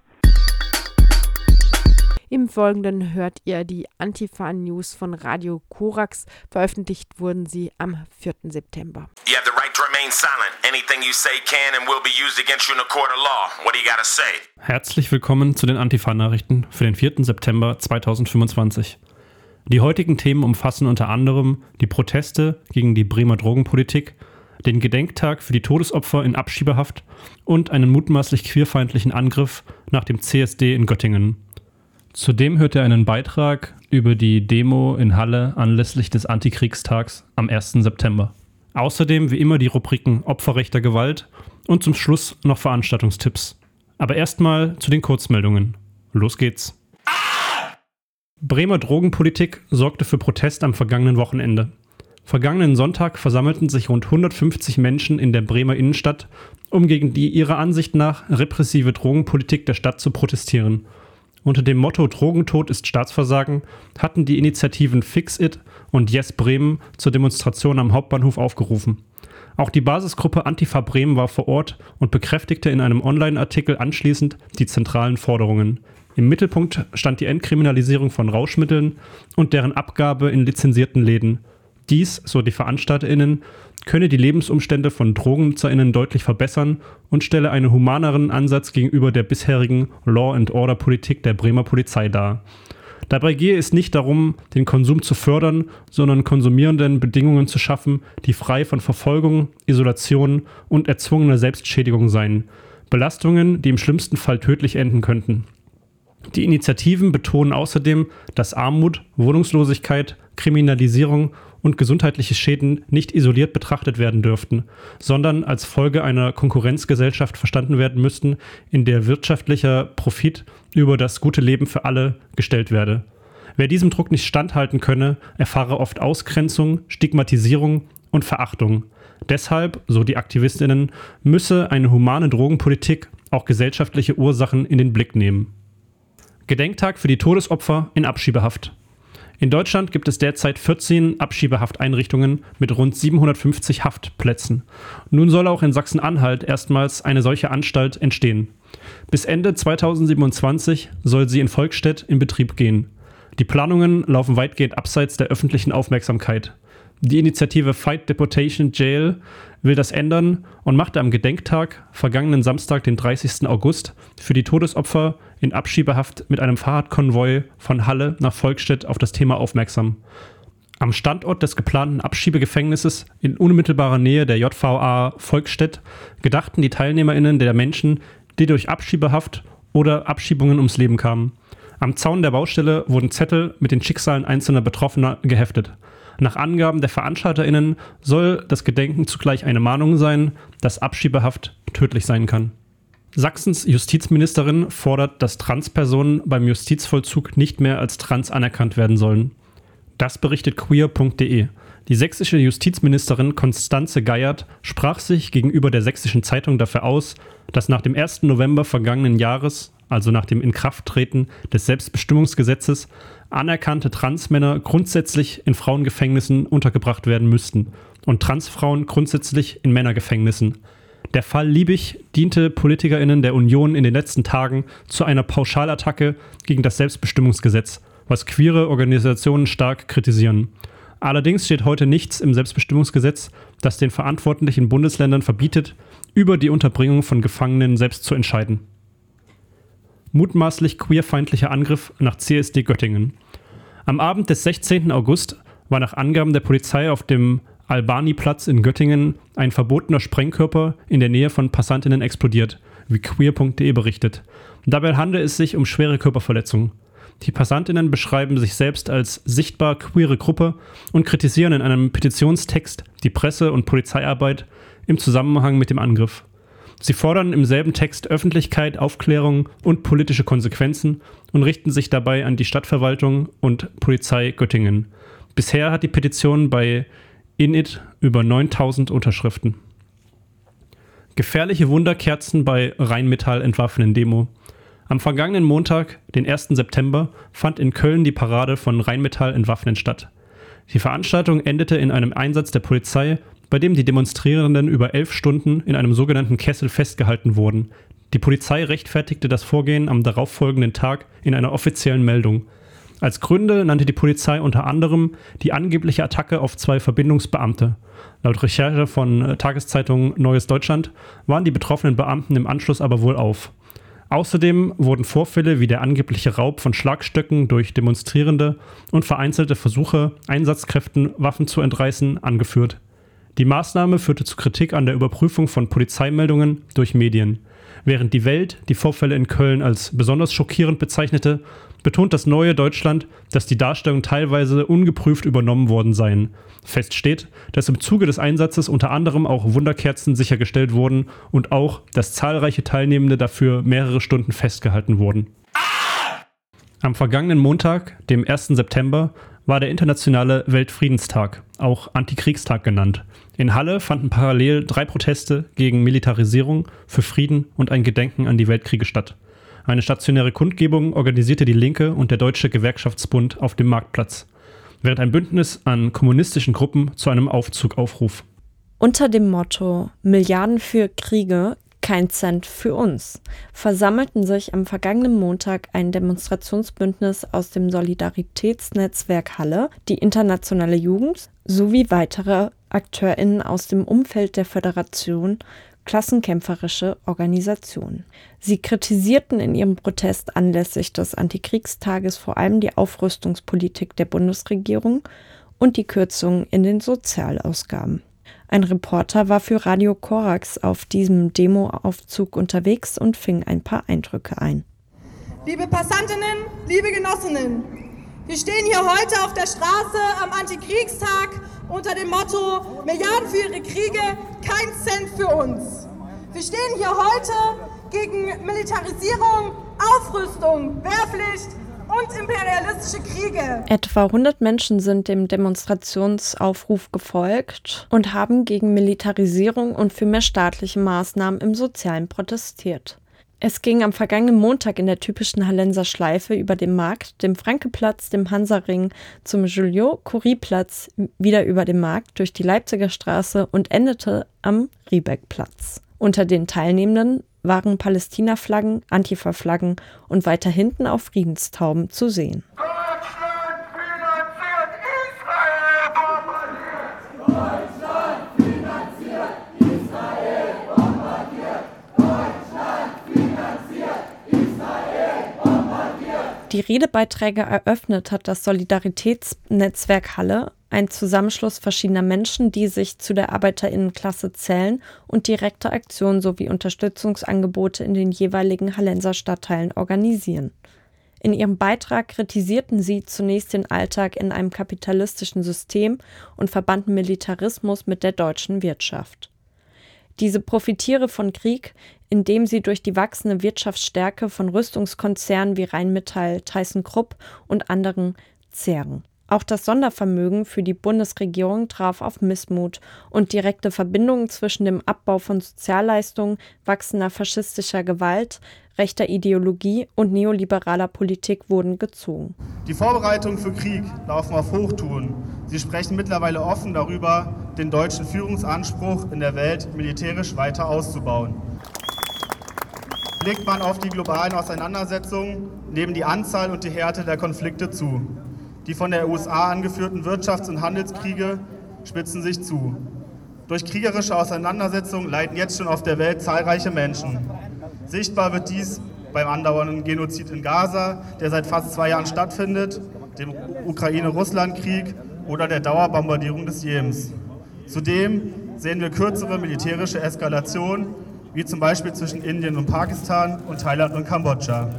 Speaker 2: Im Folgenden hört ihr die Antifa-News von Radio Korax. Veröffentlicht wurden sie am vierten September.
Speaker 6: You have the right to remain silent. Anything you say can and will be used against you in a court of law. What do you gotta say?
Speaker 7: Herzlich willkommen zu den Antifa-Nachrichten für den vierten September zweitausendfünfundzwanzig. Die heutigen Themen umfassen unter anderem die Proteste gegen die Bremer Drogenpolitik, den Gedenktag für die Todesopfer in Abschiebehaft und einen mutmaßlich queerfeindlichen Angriff nach dem C S D in Göttingen. Zudem hört er einen Beitrag über die Demo in Halle anlässlich des Antikriegstags am ersten September. Außerdem wie immer die Rubriken Opferrecht der Gewalt und zum Schluss noch Veranstaltungstipps. Aber erstmal zu den Kurzmeldungen. Los geht's. Bremer Drogenpolitik sorgte für Protest am vergangenen Wochenende. Vergangenen Sonntag versammelten sich rund hundertfünfzig Menschen in der Bremer Innenstadt, um gegen die ihrer Ansicht nach repressive Drogenpolitik der Stadt zu protestieren. Unter dem Motto Drogentod ist Staatsversagen hatten die Initiativen Fix It und Yes Bremen zur Demonstration am Hauptbahnhof aufgerufen. Auch die Basisgruppe Antifa Bremen war vor Ort und bekräftigte in einem Online-Artikel anschließend die zentralen Forderungen. Im Mittelpunkt stand die Entkriminalisierung von Rauschmitteln und deren Abgabe in lizenzierten Läden. Dies, so die VeranstalterInnen, könne die Lebensumstände von DrogennutzerInnen deutlich verbessern und stelle einen humaneren Ansatz gegenüber der bisherigen Law-and-Order-Politik der Bremer Polizei dar. Dabei gehe es nicht darum, den Konsum zu fördern, sondern Konsumierenden Bedingungen zu schaffen, die frei von Verfolgung, Isolation und erzwungener Selbstschädigung seien. Belastungen, die im schlimmsten Fall tödlich enden könnten. Die Initiativen betonen außerdem, dass Armut, Wohnungslosigkeit, Kriminalisierung und gesundheitliche Schäden nicht isoliert betrachtet werden dürften, sondern als Folge einer Konkurrenzgesellschaft verstanden werden müssten, in der wirtschaftlicher Profit über das gute Leben für alle gestellt werde. Wer diesem Druck nicht standhalten könne, erfahre oft Ausgrenzung, Stigmatisierung und Verachtung. Deshalb, so die AktivistInnen, müsse eine humane Drogenpolitik auch gesellschaftliche Ursachen in den Blick nehmen. Gedenktag für die Todesopfer in Abschiebehaft. In Deutschland gibt es derzeit vierzehn Abschiebehafteinrichtungen mit rund siebenhundertfünfzig Haftplätzen. Nun soll auch in Sachsen-Anhalt erstmals eine solche Anstalt entstehen. Bis Ende zweitausendsiebenundzwanzig soll sie in Volkstedt in Betrieb gehen. Die Planungen laufen weitgehend abseits der öffentlichen Aufmerksamkeit. Die Initiative Fight Deportation Jail will das ändern und machte am Gedenktag, vergangenen Samstag, den dreißigsten August, für die Todesopfer in Abschiebehaft mit einem Fahrradkonvoi von Halle nach Volkstedt auf das Thema aufmerksam. Am Standort des geplanten Abschiebegefängnisses in unmittelbarer Nähe der J V A Volkstedt gedachten die TeilnehmerInnen der Menschen, die durch Abschiebehaft oder Abschiebungen ums Leben kamen. Am Zaun der Baustelle wurden Zettel mit den Schicksalen einzelner Betroffener geheftet. Nach Angaben der VeranstalterInnen soll das Gedenken zugleich eine Mahnung sein, dass Abschiebehaft tödlich sein kann. Sachsens Justizministerin fordert, dass Transpersonen beim Justizvollzug nicht mehr als trans anerkannt werden sollen. Das berichtet queer punkt de. Die sächsische Justizministerin Constanze Geiert sprach sich gegenüber der Sächsischen Zeitung dafür aus, dass nach dem ersten November vergangenen Jahres, also nach dem Inkrafttreten des Selbstbestimmungsgesetzes, anerkannte Transmänner grundsätzlich in Frauengefängnissen untergebracht werden müssten und Transfrauen grundsätzlich in Männergefängnissen. Der Fall Liebig diente PolitikerInnen der Union in den letzten Tagen zu einer Pauschalattacke gegen das Selbstbestimmungsgesetz, was queere Organisationen stark kritisieren. Allerdings steht heute nichts im Selbstbestimmungsgesetz, das den verantwortlichen Bundesländern verbietet, über die Unterbringung von Gefangenen selbst zu entscheiden. Mutmaßlich queerfeindlicher Angriff nach C S D Göttingen. Am Abend des sechzehnten August war nach Angaben der Polizei auf dem Albani-Platz in Göttingen ein verbotener Sprengkörper in der Nähe von PassantInnen explodiert, wie queer punkt de berichtet. Dabei handelt es sich um schwere Körperverletzungen. Die PassantInnen beschreiben sich selbst als sichtbar queere Gruppe und kritisieren in einem Petitionstext die Presse- und Polizeiarbeit im Zusammenhang mit dem Angriff. Sie fordern im selben Text Öffentlichkeit, Aufklärung und politische Konsequenzen und richten sich dabei an die Stadtverwaltung und Polizei Göttingen. Bisher hat die Petition bei Init über neuntausend Unterschriften. Gefährliche Wunderkerzen bei Rheinmetall entwaffnen Demo. Am vergangenen Montag, den ersten September, fand in Köln die Parade von Rheinmetall entwaffnen statt. Die Veranstaltung endete in einem Einsatz der Polizei, bei dem die Demonstrierenden über elf Stunden in einem sogenannten Kessel festgehalten wurden. Die Polizei rechtfertigte das Vorgehen am darauffolgenden Tag in einer offiziellen Meldung. Als Gründe nannte die Polizei unter anderem die angebliche Attacke auf zwei Verbindungsbeamte. Laut Recherche von Tageszeitung Neues Deutschland waren die betroffenen Beamten im Anschluss aber wohl auf. Außerdem wurden Vorfälle wie der angebliche Raub von Schlagstöcken durch Demonstrierende und vereinzelte Versuche, Einsatzkräften Waffen zu entreißen, angeführt. Die Maßnahme führte zu Kritik an der Überprüfung von Polizeimeldungen durch Medien. Während die Welt die Vorfälle in Köln als besonders schockierend bezeichnete, betont das Neue Deutschland, dass die Darstellungen teilweise ungeprüft übernommen worden seien. Fest steht, dass im Zuge des Einsatzes unter anderem auch Wunderkerzen sichergestellt wurden und auch, dass zahlreiche Teilnehmende dafür mehrere Stunden festgehalten wurden. Am vergangenen Montag, dem ersten September, war der internationale Weltfriedenstag, auch Antikriegstag genannt. In Halle fanden parallel drei Proteste gegen Militarisierung, für Frieden und ein Gedenken an die Weltkriege statt. Eine stationäre Kundgebung organisierte die Linke und der Deutsche Gewerkschaftsbund auf dem Marktplatz, während ein Bündnis an kommunistischen Gruppen zu einem Aufzug aufruf.
Speaker 8: Unter dem Motto Milliarden für Kriege, kein Cent für uns versammelten sich am vergangenen Montag ein Demonstrationsbündnis aus dem Solidaritätsnetzwerk Halle, die Internationale Jugend sowie weitere AkteurInnen aus dem Umfeld der Föderation Klassenkämpferische Organisationen. Sie kritisierten in ihrem Protest anlässlich des Antikriegstages vor allem die Aufrüstungspolitik der Bundesregierung und die Kürzungen in den Sozialausgaben. Ein Reporter war für Radio Korax auf diesem Demoaufzug unterwegs und fing ein paar Eindrücke ein.
Speaker 9: Liebe Passantinnen, liebe Genossinnen, wir stehen hier heute auf der Straße am Antikriegstag unter dem Motto Milliarden für ihre Kriege, kein Cent für uns. Wir stehen hier heute gegen Militarisierung, Aufrüstung, Wehrpflicht und imperialistische Kriege.
Speaker 8: Etwa hundert Menschen sind dem Demonstrationsaufruf gefolgt und haben gegen Militarisierung und für mehr staatliche Maßnahmen im Sozialen protestiert. Es ging am vergangenen Montag in der typischen Hallenser Schleife über den Markt, dem Frankeplatz, dem Hansaring zum Joliot-Curie-Platz, wieder über den Markt, durch die Leipziger Straße und endete am Riebeckplatz. Unter den Teilnehmenden waren Palästina-Flaggen, Antifa-Flaggen und weiter hinten auch Friedenstauben zu sehen.
Speaker 10: Deutschland finanziert Israel bombardiert! Deutschland finanziert Israel bombardiert! Deutschland finanziert Israel bombardiert!
Speaker 8: Die Redebeiträge eröffnet hat das Solidaritätsnetzwerk Halle, ein Zusammenschluss verschiedener Menschen, die sich zu der ArbeiterInnenklasse zählen und direkte Aktionen sowie Unterstützungsangebote in den jeweiligen Hallenser Stadtteilen organisieren. In ihrem Beitrag kritisierten sie zunächst den Alltag in einem kapitalistischen System und verbanden Militarismus mit der deutschen Wirtschaft. Diese profitiere von Krieg, indem sie durch die wachsende Wirtschaftsstärke von Rüstungskonzernen wie Rheinmetall, ThyssenKrupp und anderen zehren. Auch das Sondervermögen für die Bundesregierung traf auf Missmut und direkte Verbindungen zwischen dem Abbau von Sozialleistungen, wachsender faschistischer Gewalt, rechter Ideologie und neoliberaler Politik wurden gezogen.
Speaker 11: Die Vorbereitungen für Krieg laufen auf Hochtouren. Sie sprechen mittlerweile offen darüber, den deutschen Führungsanspruch in der Welt militärisch weiter auszubauen. Blickt man auf die globalen Auseinandersetzungen, nehmen die Anzahl und die Härte der Konflikte zu. Die von der U S A angeführten Wirtschafts- und Handelskriege spitzen sich zu. Durch kriegerische Auseinandersetzungen leiden jetzt schon auf der Welt zahlreiche Menschen. Sichtbar wird dies beim andauernden Genozid in Gaza, der seit fast zwei Jahren stattfindet, dem Ukraine-Russland-Krieg oder der Dauerbombardierung des Jemens. Zudem sehen wir kürzere militärische Eskalationen, wie zum Beispiel zwischen Indien und Pakistan und Thailand und Kambodscha.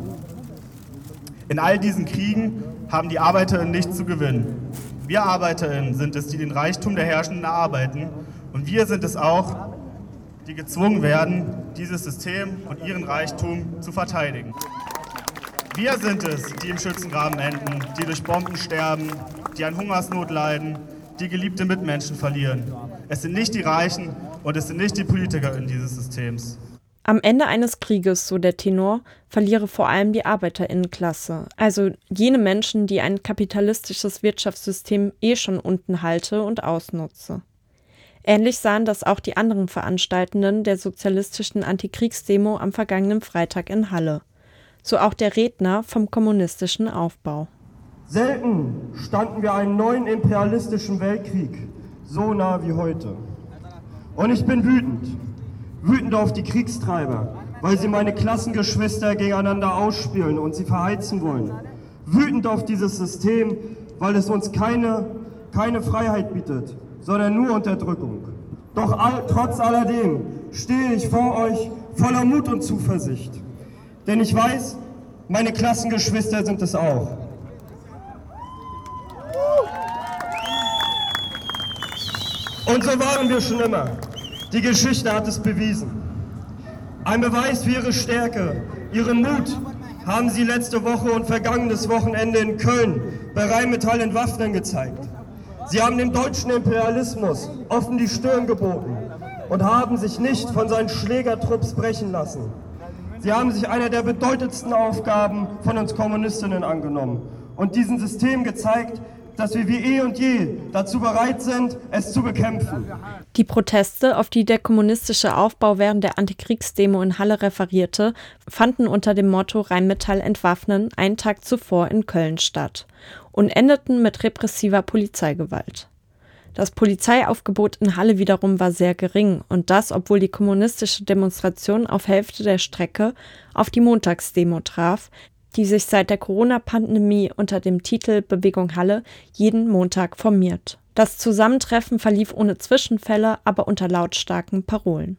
Speaker 11: In all diesen Kriegen haben die ArbeiterInnen nichts zu gewinnen. Wir ArbeiterInnen sind es, die den Reichtum der Herrschenden erarbeiten, und wir sind es auch, die gezwungen werden, dieses System und ihren Reichtum zu verteidigen. Wir sind es, die im Schützengraben enden, die durch Bomben sterben, die an Hungersnot leiden, die geliebte Mitmenschen verlieren. Es sind nicht die Reichen und es sind nicht die PolitikerInnen dieses Systems.
Speaker 8: Am Ende eines Krieges, so der Tenor, verliere vor allem die ArbeiterInnenklasse, also jene Menschen, die ein kapitalistisches Wirtschaftssystem eh schon unten halte und ausnutze. Ähnlich sahen das auch die anderen Veranstaltenden der sozialistischen Antikriegsdemo am vergangenen Freitag in Halle. So auch der Redner vom kommunistischen Aufbau.
Speaker 12: Selten standen wir einen neuen imperialistischen Weltkrieg so nah wie heute. Und ich bin wütend. Wütend auf die Kriegstreiber, weil sie meine Klassengeschwister gegeneinander ausspielen und sie verheizen wollen. Wütend auf dieses System, weil es uns keine, keine Freiheit bietet, sondern nur Unterdrückung. Doch all, trotz alledem stehe ich vor euch voller Mut und Zuversicht. Denn ich weiß, meine Klassengeschwister sind es auch. Und so waren wir schon immer. Die Geschichte hat es bewiesen. Ein Beweis für ihre Stärke, ihren Mut haben sie letzte Woche und vergangenes Wochenende in Köln bei Rheinmetall Entwaffnen gezeigt. Sie haben dem deutschen Imperialismus offen die Stirn geboten und haben sich nicht von seinen Schlägertrupps brechen lassen. Sie haben sich einer der bedeutendsten Aufgaben von uns Kommunistinnen angenommen und diesem System gezeigt, dass wir wie eh und je dazu bereit sind, es zu bekämpfen.
Speaker 8: Die Proteste, auf die der kommunistische Aufbau während der Antikriegsdemo in Halle referierte, fanden unter dem Motto Rheinmetall entwaffnen einen Tag zuvor in Köln statt und endeten mit repressiver Polizeigewalt. Das Polizeiaufgebot in Halle wiederum war sehr gering und das, obwohl die kommunistische Demonstration auf Hälfte der Strecke auf die Montagsdemo traf, die sich seit der Corona-Pandemie unter dem Titel Bewegung Halle jeden Montag formiert. Das Zusammentreffen verlief ohne Zwischenfälle, aber unter lautstarken Parolen.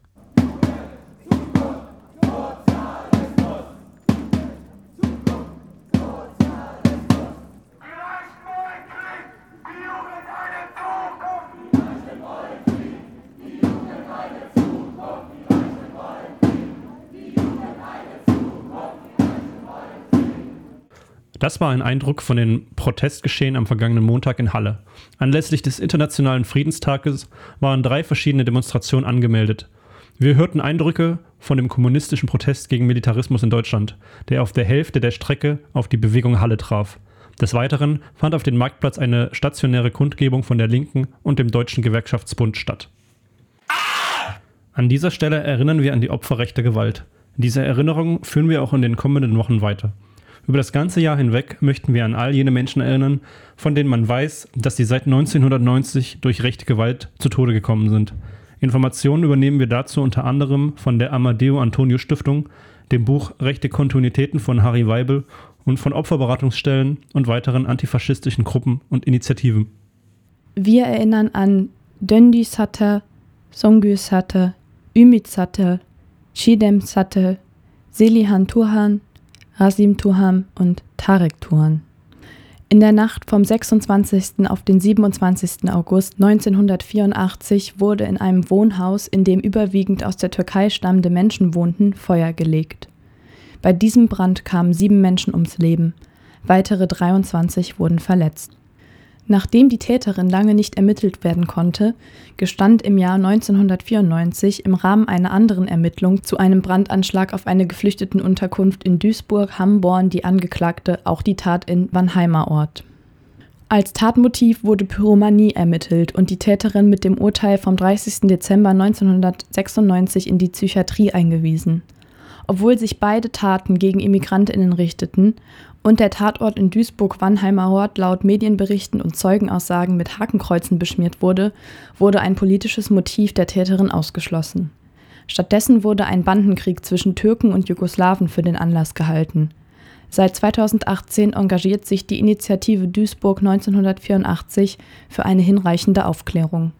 Speaker 7: Das war ein Eindruck von den Protestgeschehen am vergangenen Montag in Halle. Anlässlich des Internationalen Friedenstages waren drei verschiedene Demonstrationen angemeldet. Wir hörten Eindrücke von dem kommunistischen Protest gegen Militarismus in Deutschland, der auf der Hälfte der Strecke auf die Bewegung Halle traf. Des Weiteren fand auf dem Marktplatz eine stationäre Kundgebung von der Linken und dem Deutschen Gewerkschaftsbund statt. An dieser Stelle erinnern wir an die Opfer rechter Gewalt. Diese Erinnerung führen wir auch in den kommenden Wochen weiter. Über das ganze Jahr hinweg möchten wir an all jene Menschen erinnern, von denen man weiß, dass sie seit neunzehnhundertneunzig durch rechte Gewalt zu Tode gekommen sind. Informationen übernehmen wir dazu unter anderem von der Amadeo Antonio Stiftung, dem Buch Rechte Kontinuitäten von Harry Weibel und von Opferberatungsstellen und weiteren antifaschistischen Gruppen und Initiativen.
Speaker 13: Wir erinnern an Döndi Satter, Songu Satter, Ümit Satter, Chidem Satter, Selihan Turhan, Rasim Turhan und Tarek Turhan. In der Nacht vom sechsundzwanzigsten auf den siebenundzwanzigsten August neunzehnhundertvierundachtzig wurde in einem Wohnhaus, in dem überwiegend aus der Türkei stammende Menschen wohnten, Feuer gelegt. Bei diesem Brand kamen sieben Menschen ums Leben, weitere dreiundzwanzig wurden verletzt. Nachdem die Täterin lange nicht ermittelt werden konnte, gestand im Jahr neunzehnhundertvierundneunzig im Rahmen einer anderen Ermittlung zu einem Brandanschlag auf eine Geflüchtetenunterkunft in Duisburg-Hamborn die Angeklagte auch die Tat in Wannheimer Ort. Als Tatmotiv wurde Pyromanie ermittelt und die Täterin mit dem Urteil vom dreißigsten Dezember neunzehnhundertsechsundneunzig in die Psychiatrie eingewiesen. Obwohl sich beide Taten gegen ImmigrantInnen richteten und der Tatort in Duisburg-Wannheimer Ort laut Medienberichten und Zeugenaussagen mit Hakenkreuzen beschmiert wurde, wurde ein politisches Motiv der Täterin ausgeschlossen. Stattdessen wurde ein Bandenkrieg zwischen Türken und Jugoslawen für den Anlass gehalten. Seit zweitausendachtzehn engagiert sich die Initiative Duisburg neunzehnhundertvierundachtzig für eine hinreichende Aufklärung.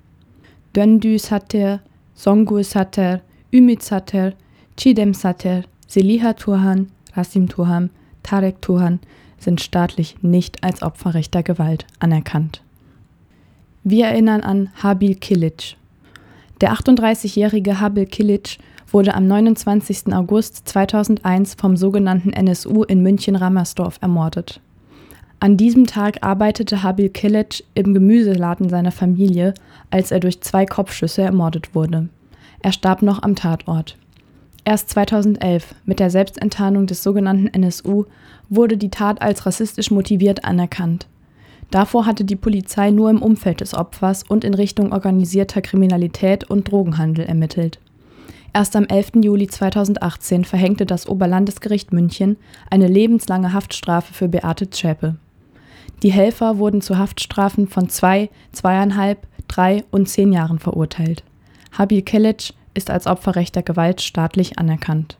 Speaker 13: Döndü Satter, Songu Satter, Ümit Satter, Chidem Satter, Seliha Turhan, Rasim Turhan, Tarek Turhan sind staatlich nicht als Opfer rechter Gewalt anerkannt. Wir erinnern an Habil Kilic. Der achtunddreißigjährige Habil Kilic wurde am neunundzwanzigsten August zweitausendeins vom sogenannten N S U in München-Rammersdorf ermordet. An diesem Tag arbeitete Habil Kilic im Gemüseladen seiner Familie, als er durch zwei Kopfschüsse ermordet wurde. Er starb noch am Tatort. Erst zweitausendelf, mit der Selbstenttarnung des sogenannten N S U, wurde die Tat als rassistisch motiviert anerkannt. Davor hatte die Polizei nur im Umfeld des Opfers und in Richtung organisierter Kriminalität und Drogenhandel ermittelt. Erst am elften Juli zweitausendachtzehn verhängte das Oberlandesgericht München eine lebenslange Haftstrafe für Beate Zschäpe. Die Helfer wurden zu Haftstrafen von zwei, zweieinhalb, drei und zehn Jahren verurteilt. Habil Kilic ist als Opfer rechter Gewalt staatlich anerkannt.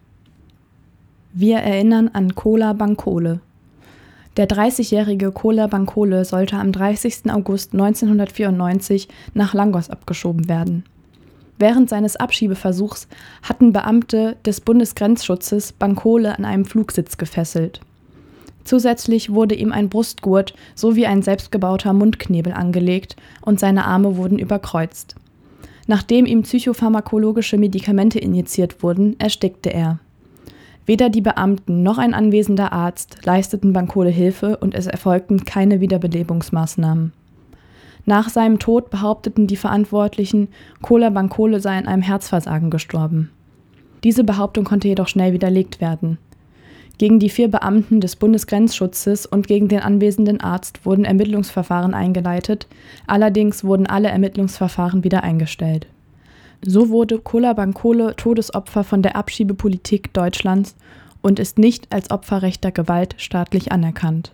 Speaker 13: Wir erinnern an Kola Bankole. Der dreißigjährige Kola Bankole sollte am dreißigsten August neunzehnhundertvierundneunzig nach Langos abgeschoben werden. Während seines Abschiebeversuchs hatten Beamte des Bundesgrenzschutzes Bankole an einem Flugsitz gefesselt. Zusätzlich wurde ihm ein Brustgurt sowie ein selbstgebauter Mundknebel angelegt und seine Arme wurden überkreuzt. Nachdem ihm psychopharmakologische Medikamente injiziert wurden, erstickte er. Weder die Beamten noch ein anwesender Arzt leisteten Bankole Hilfe und es erfolgten keine Wiederbelebungsmaßnahmen. Nach seinem Tod behaupteten die Verantwortlichen, Kola Bankole sei an einem Herzversagen gestorben. Diese Behauptung konnte jedoch schnell widerlegt werden. Gegen die vier Beamten des Bundesgrenzschutzes und gegen den anwesenden Arzt wurden Ermittlungsverfahren eingeleitet, allerdings wurden alle Ermittlungsverfahren wieder eingestellt. So wurde Kola Bankole Todesopfer von der Abschiebepolitik Deutschlands und ist nicht als Opfer rechter Gewalt staatlich anerkannt.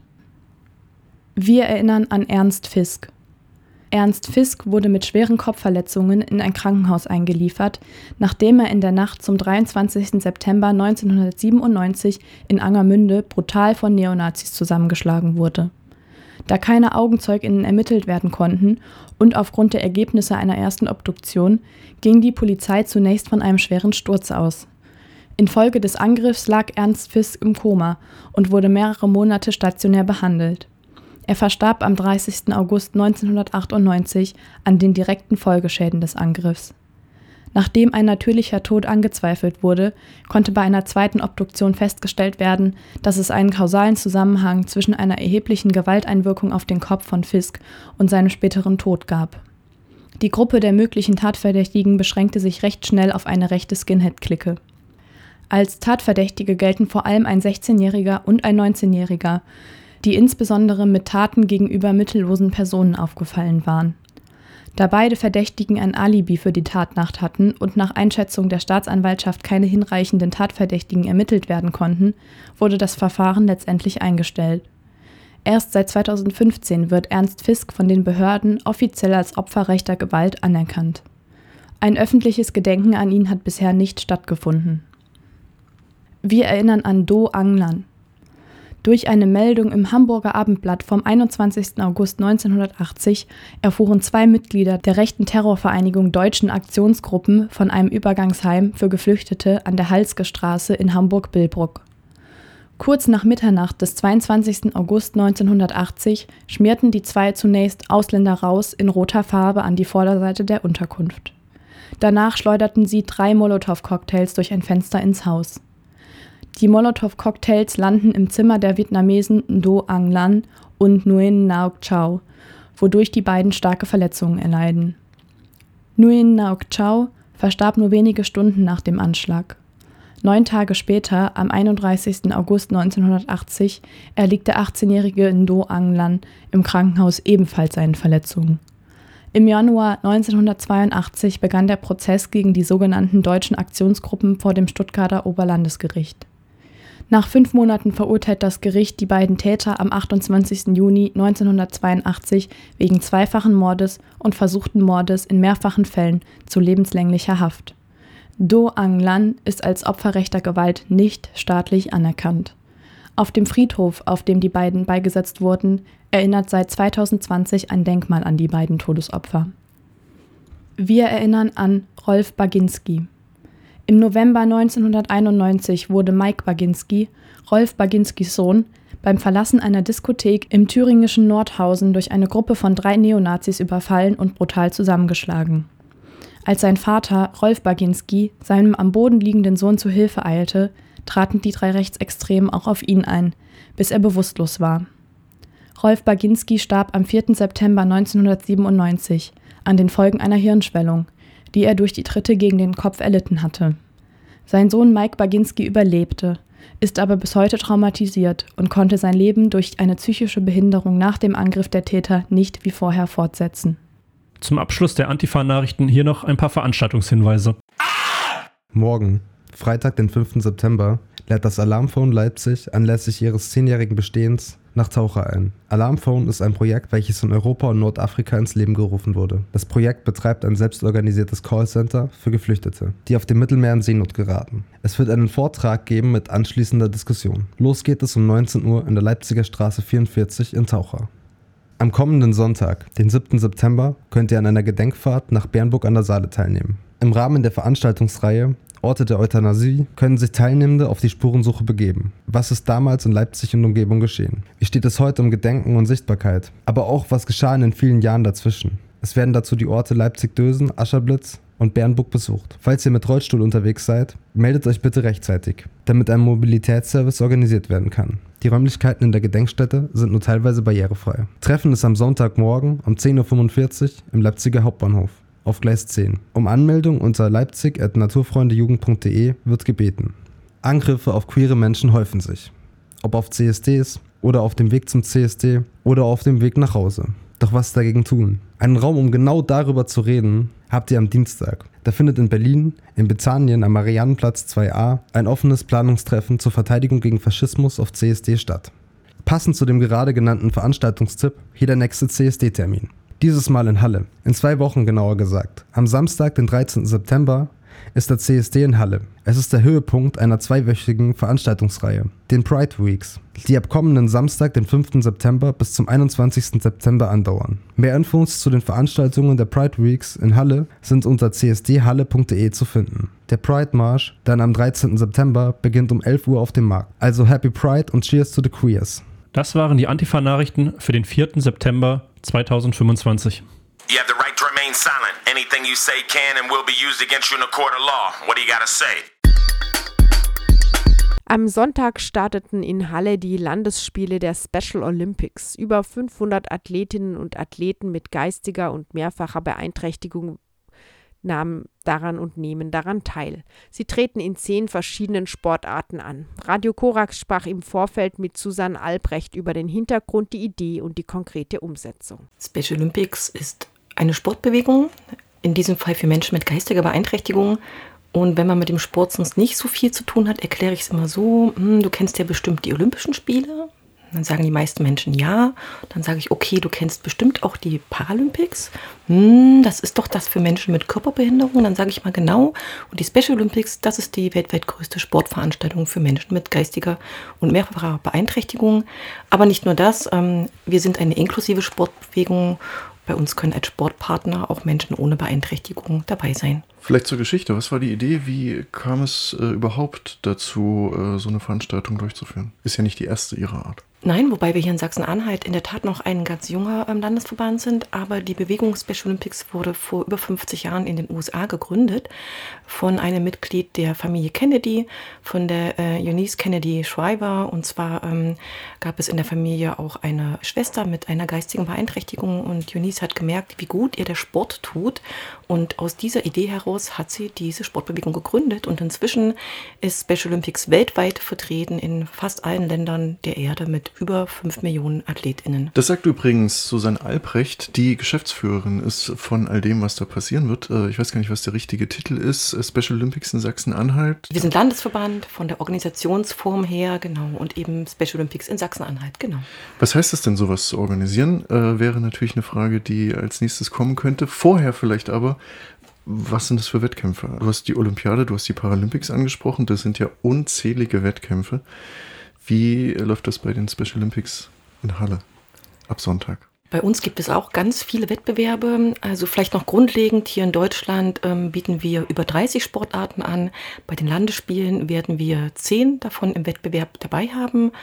Speaker 13: Wir erinnern an Ernst Fisk. Ernst Fisk wurde mit schweren Kopfverletzungen in ein Krankenhaus eingeliefert, nachdem er in der Nacht zum dreiundzwanzigsten September neunzehnhundertsiebenundneunzig in Angermünde brutal von Neonazis zusammengeschlagen wurde. Da keine AugenzeugInnen ermittelt werden konnten und aufgrund der Ergebnisse einer ersten Obduktion ging die Polizei zunächst von einem schweren Sturz aus. Infolge des Angriffs lag Ernst Fisk im Koma und wurde mehrere Monate stationär behandelt. Er verstarb am dreißigsten August neunzehnhundertachtundneunzig an den direkten Folgeschäden des Angriffs. Nachdem ein natürlicher Tod angezweifelt wurde, konnte bei einer zweiten Obduktion festgestellt werden, dass es einen kausalen Zusammenhang zwischen einer erheblichen Gewalteinwirkung auf den Kopf von Fisk und seinem späteren Tod gab. Die Gruppe der möglichen Tatverdächtigen beschränkte sich recht schnell auf eine rechte Skinhead-Clique. Als Tatverdächtige gelten vor allem ein sechzehnjähriger und ein neunzehnjähriger, die insbesondere mit Taten gegenüber mittellosen Personen aufgefallen waren. Da beide Verdächtigen ein Alibi für die Tatnacht hatten und nach Einschätzung der Staatsanwaltschaft keine hinreichenden Tatverdächtigen ermittelt werden konnten, wurde das Verfahren letztendlich eingestellt. Erst seit zweitausendfünfzehn wird Ernst Fisk von den Behörden offiziell als Opfer rechter Gewalt anerkannt. Ein öffentliches Gedenken an ihn hat bisher nicht stattgefunden. Wir erinnern an Do Anglan. Durch eine Meldung im Hamburger Abendblatt vom einundzwanzigsten August neunzehnhundertachtzig erfuhren zwei Mitglieder der rechten Terrorvereinigung Deutschen Aktionsgruppen von einem Übergangsheim für Geflüchtete an der Halske-Straße in Hamburg-Billbrook. Kurz nach Mitternacht des zweiundzwanzigsten August neunzehnhundertachtzig schmierten die zwei zunächst Ausländer raus in roter Farbe an die Vorderseite der Unterkunft. Danach schleuderten sie drei Molotow-Cocktails durch ein Fenster ins Haus. Die Molotow-Cocktails landen im Zimmer der Vietnamesen Do Ang Lan und Nguyen Ngoc Chau, wodurch die beiden starke Verletzungen erleiden. Nguyen Ngoc Chau verstarb nur wenige Stunden nach dem Anschlag. Neun Tage später, am einunddreißigsten August neunzehnhundertachtzig, erliegt der achtzehnjährige Do Ang Lan im Krankenhaus ebenfalls seinen Verletzungen. Im Januar neunzehnhundertzweiundachtzig begann der Prozess gegen die sogenannten Deutschen Aktionsgruppen vor dem Stuttgarter Oberlandesgericht. Nach fünf Monaten verurteilt das Gericht die beiden Täter am achtundzwanzigsten Juni neunzehnhundertzweiundachtzig wegen zweifachen Mordes und versuchten Mordes in mehrfachen Fällen zu lebenslänglicher Haft. Do Ang Lan ist als Opfer rechter Gewalt nicht staatlich anerkannt. Auf dem Friedhof, auf dem die beiden beigesetzt wurden, erinnert seit zweitausendzwanzig ein Denkmal an die beiden Todesopfer. Wir erinnern an Rolf Baginski. Im November neunzehnhunderteinundneunzig wurde Mike Baginski, Rolf Baginskis Sohn, beim Verlassen einer Diskothek im thüringischen Nordhausen durch eine Gruppe von drei Neonazis überfallen und brutal zusammengeschlagen. Als sein Vater, Rolf Baginski, seinem am Boden liegenden Sohn zu Hilfe eilte, traten die drei Rechtsextremen auch auf ihn ein, bis er bewusstlos war. Rolf Baginski starb am vierten September neunzehnhundertsiebenundneunzig an den Folgen einer Hirnschwellung, die er durch die Tritte gegen den Kopf erlitten hatte. Sein Sohn Mike Baginski überlebte, ist aber bis heute traumatisiert und konnte sein Leben durch eine psychische Behinderung nach dem Angriff der Täter nicht wie vorher fortsetzen.
Speaker 7: Zum Abschluss der Antifa-Nachrichten hier noch ein paar Veranstaltungshinweise.
Speaker 14: Morgen, Freitag, den fünften September, lädt das Alarmphone Leipzig anlässlich ihres zehnjährigen Bestehens nach Taucher ein. Alarmphone ist ein Projekt, welches in Europa und Nordafrika ins Leben gerufen wurde. Das Projekt betreibt ein selbstorganisiertes Callcenter für Geflüchtete, die auf dem Mittelmeer in Seenot geraten. Es wird einen Vortrag geben mit anschließender Diskussion. Los geht es um neunzehn Uhr in der Leipziger Straße vierundvierzig in Taucher. Am kommenden Sonntag, den siebten September, könnt ihr an einer Gedenkfahrt nach Bernburg an der Saale teilnehmen. Im Rahmen der Veranstaltungsreihe Orte der Euthanasie können sich Teilnehmende auf die Spurensuche begeben. Was ist damals in Leipzig und Umgebung geschehen? Wie steht es heute um Gedenken und Sichtbarkeit? Aber auch, was geschah in den vielen Jahren dazwischen? Es werden dazu die Orte Leipzig-Dösen, Ascherblitz und Bernburg besucht. Falls ihr mit Rollstuhl unterwegs seid, meldet euch bitte rechtzeitig, damit ein Mobilitätsservice organisiert werden kann. Die Räumlichkeiten in der Gedenkstätte sind nur teilweise barrierefrei. Treffen ist am Sonntagmorgen um zehn Uhr fünfundvierzig im Leipziger Hauptbahnhof auf Gleis zehn. Um Anmeldung unter leipzig at naturfreundejugend punkt de wird gebeten. Angriffe auf queere Menschen häufen sich. Ob auf C S Ds oder auf dem Weg zum C S D oder auf dem Weg nach Hause. Doch was dagegen tun? Einen Raum, um genau darüber zu reden, habt ihr am Dienstag. Da findet in Berlin, in Bethanien am Mariannenplatz zwei a, ein offenes Planungstreffen zur Verteidigung gegen Faschismus auf C S D statt. Passend zu dem gerade genannten Veranstaltungstipp hier der nächste C S D-Termin. Dieses Mal in Halle, in zwei Wochen genauer gesagt. Am Samstag, den dreizehnten September, ist der C S D in Halle. Es ist der Höhepunkt einer zweiwöchigen Veranstaltungsreihe, den Pride Weeks, die ab kommenden Samstag, den fünften September bis zum einundzwanzigsten September andauern. Mehr Infos zu den Veranstaltungen der Pride Weeks in Halle sind unter c s d halle punkt de zu finden. Der Pride Marsch, dann am dreizehnten September, beginnt um elf Uhr auf dem Markt. Also Happy Pride und Cheers to the Queers.
Speaker 7: Das waren die Antifa-Nachrichten für den vierten September zweitausendfünfundzwanzig.
Speaker 6: You have the right to remain silent. Anything you say can and will be used against you in a court of law. What do you gotta say?
Speaker 2: Am Sonntag starteten in Halle die Landesspiele der Special Olympics. Über fünfhundert Athletinnen und Athleten mit geistiger und mehrfacher Beeinträchtigung nahmen daran und nehmen daran teil. Sie treten in zehn verschiedenen Sportarten an. Radio Korax sprach im Vorfeld mit Susanne Albrecht über den Hintergrund, die Idee und die konkrete Umsetzung.
Speaker 15: Special Olympics ist eine Sportbewegung, in diesem Fall für Menschen mit geistiger Beeinträchtigung. Und wenn man mit dem Sport sonst nicht so viel zu tun hat, erkläre ich es immer so, hm, du kennst ja bestimmt die Olympischen Spiele. Dann sagen die meisten Menschen ja. Dann sage ich, okay, du kennst bestimmt auch die Paralympics. Hm, das ist doch das für Menschen mit Körperbehinderung. Dann sage ich mal genau. Und die Special Olympics, das ist die weltweit größte Sportveranstaltung für Menschen mit geistiger und mehrfacher Beeinträchtigung. Aber nicht nur das, ähm, wir sind eine inklusive Sportbewegung. Bei uns können als Sportpartner auch Menschen ohne Beeinträchtigung dabei sein.
Speaker 16: Vielleicht zur Geschichte. Was war die Idee? Wie kam es äh, überhaupt dazu, äh, so eine Veranstaltung durchzuführen? Ist ja nicht die erste ihrer Art.
Speaker 15: Nein, wobei wir hier in Sachsen-Anhalt in der Tat noch ein ganz junger ähm, Landesverband sind, aber die Bewegung Special Olympics wurde vor über fünfzig Jahren in den U S A gegründet von einem Mitglied der Familie Kennedy, von der äh, Eunice Kennedy Shriver. Und zwar ähm, gab es in der Familie auch eine Schwester mit einer geistigen Beeinträchtigung und Eunice hat gemerkt, wie gut ihr der Sport tut. Und aus dieser Idee heraus hat sie diese Sportbewegung gegründet und inzwischen ist Special Olympics weltweit vertreten in fast allen Ländern der Erde mit über fünf Millionen AthletInnen.
Speaker 16: Das sagt übrigens Susanne Albrecht, die Geschäftsführerin ist von all dem, was da passieren wird. Ich weiß gar nicht, was der richtige Titel ist. Special Olympics in Sachsen-Anhalt.
Speaker 15: Wir sind Landesverband von der Organisationsform her, genau, und eben Special Olympics in Sachsen-Anhalt, genau.
Speaker 16: Was heißt es denn, sowas zu organisieren? Äh, wäre natürlich eine Frage, die als nächstes kommen könnte. Vorher vielleicht aber, was sind das für Wettkämpfe? Du hast die Olympiade, du hast die Paralympics angesprochen. Das sind ja unzählige Wettkämpfe. Wie läuft das bei den Special Olympics in Halle ab Sonntag?
Speaker 15: Bei uns gibt es auch ganz viele Wettbewerbe. Also vielleicht noch grundlegend, hier in Deutschland ähm, bieten wir über dreißig Sportarten an. Bei den Landesspielen werden wir zehn davon im Wettbewerb dabei haben.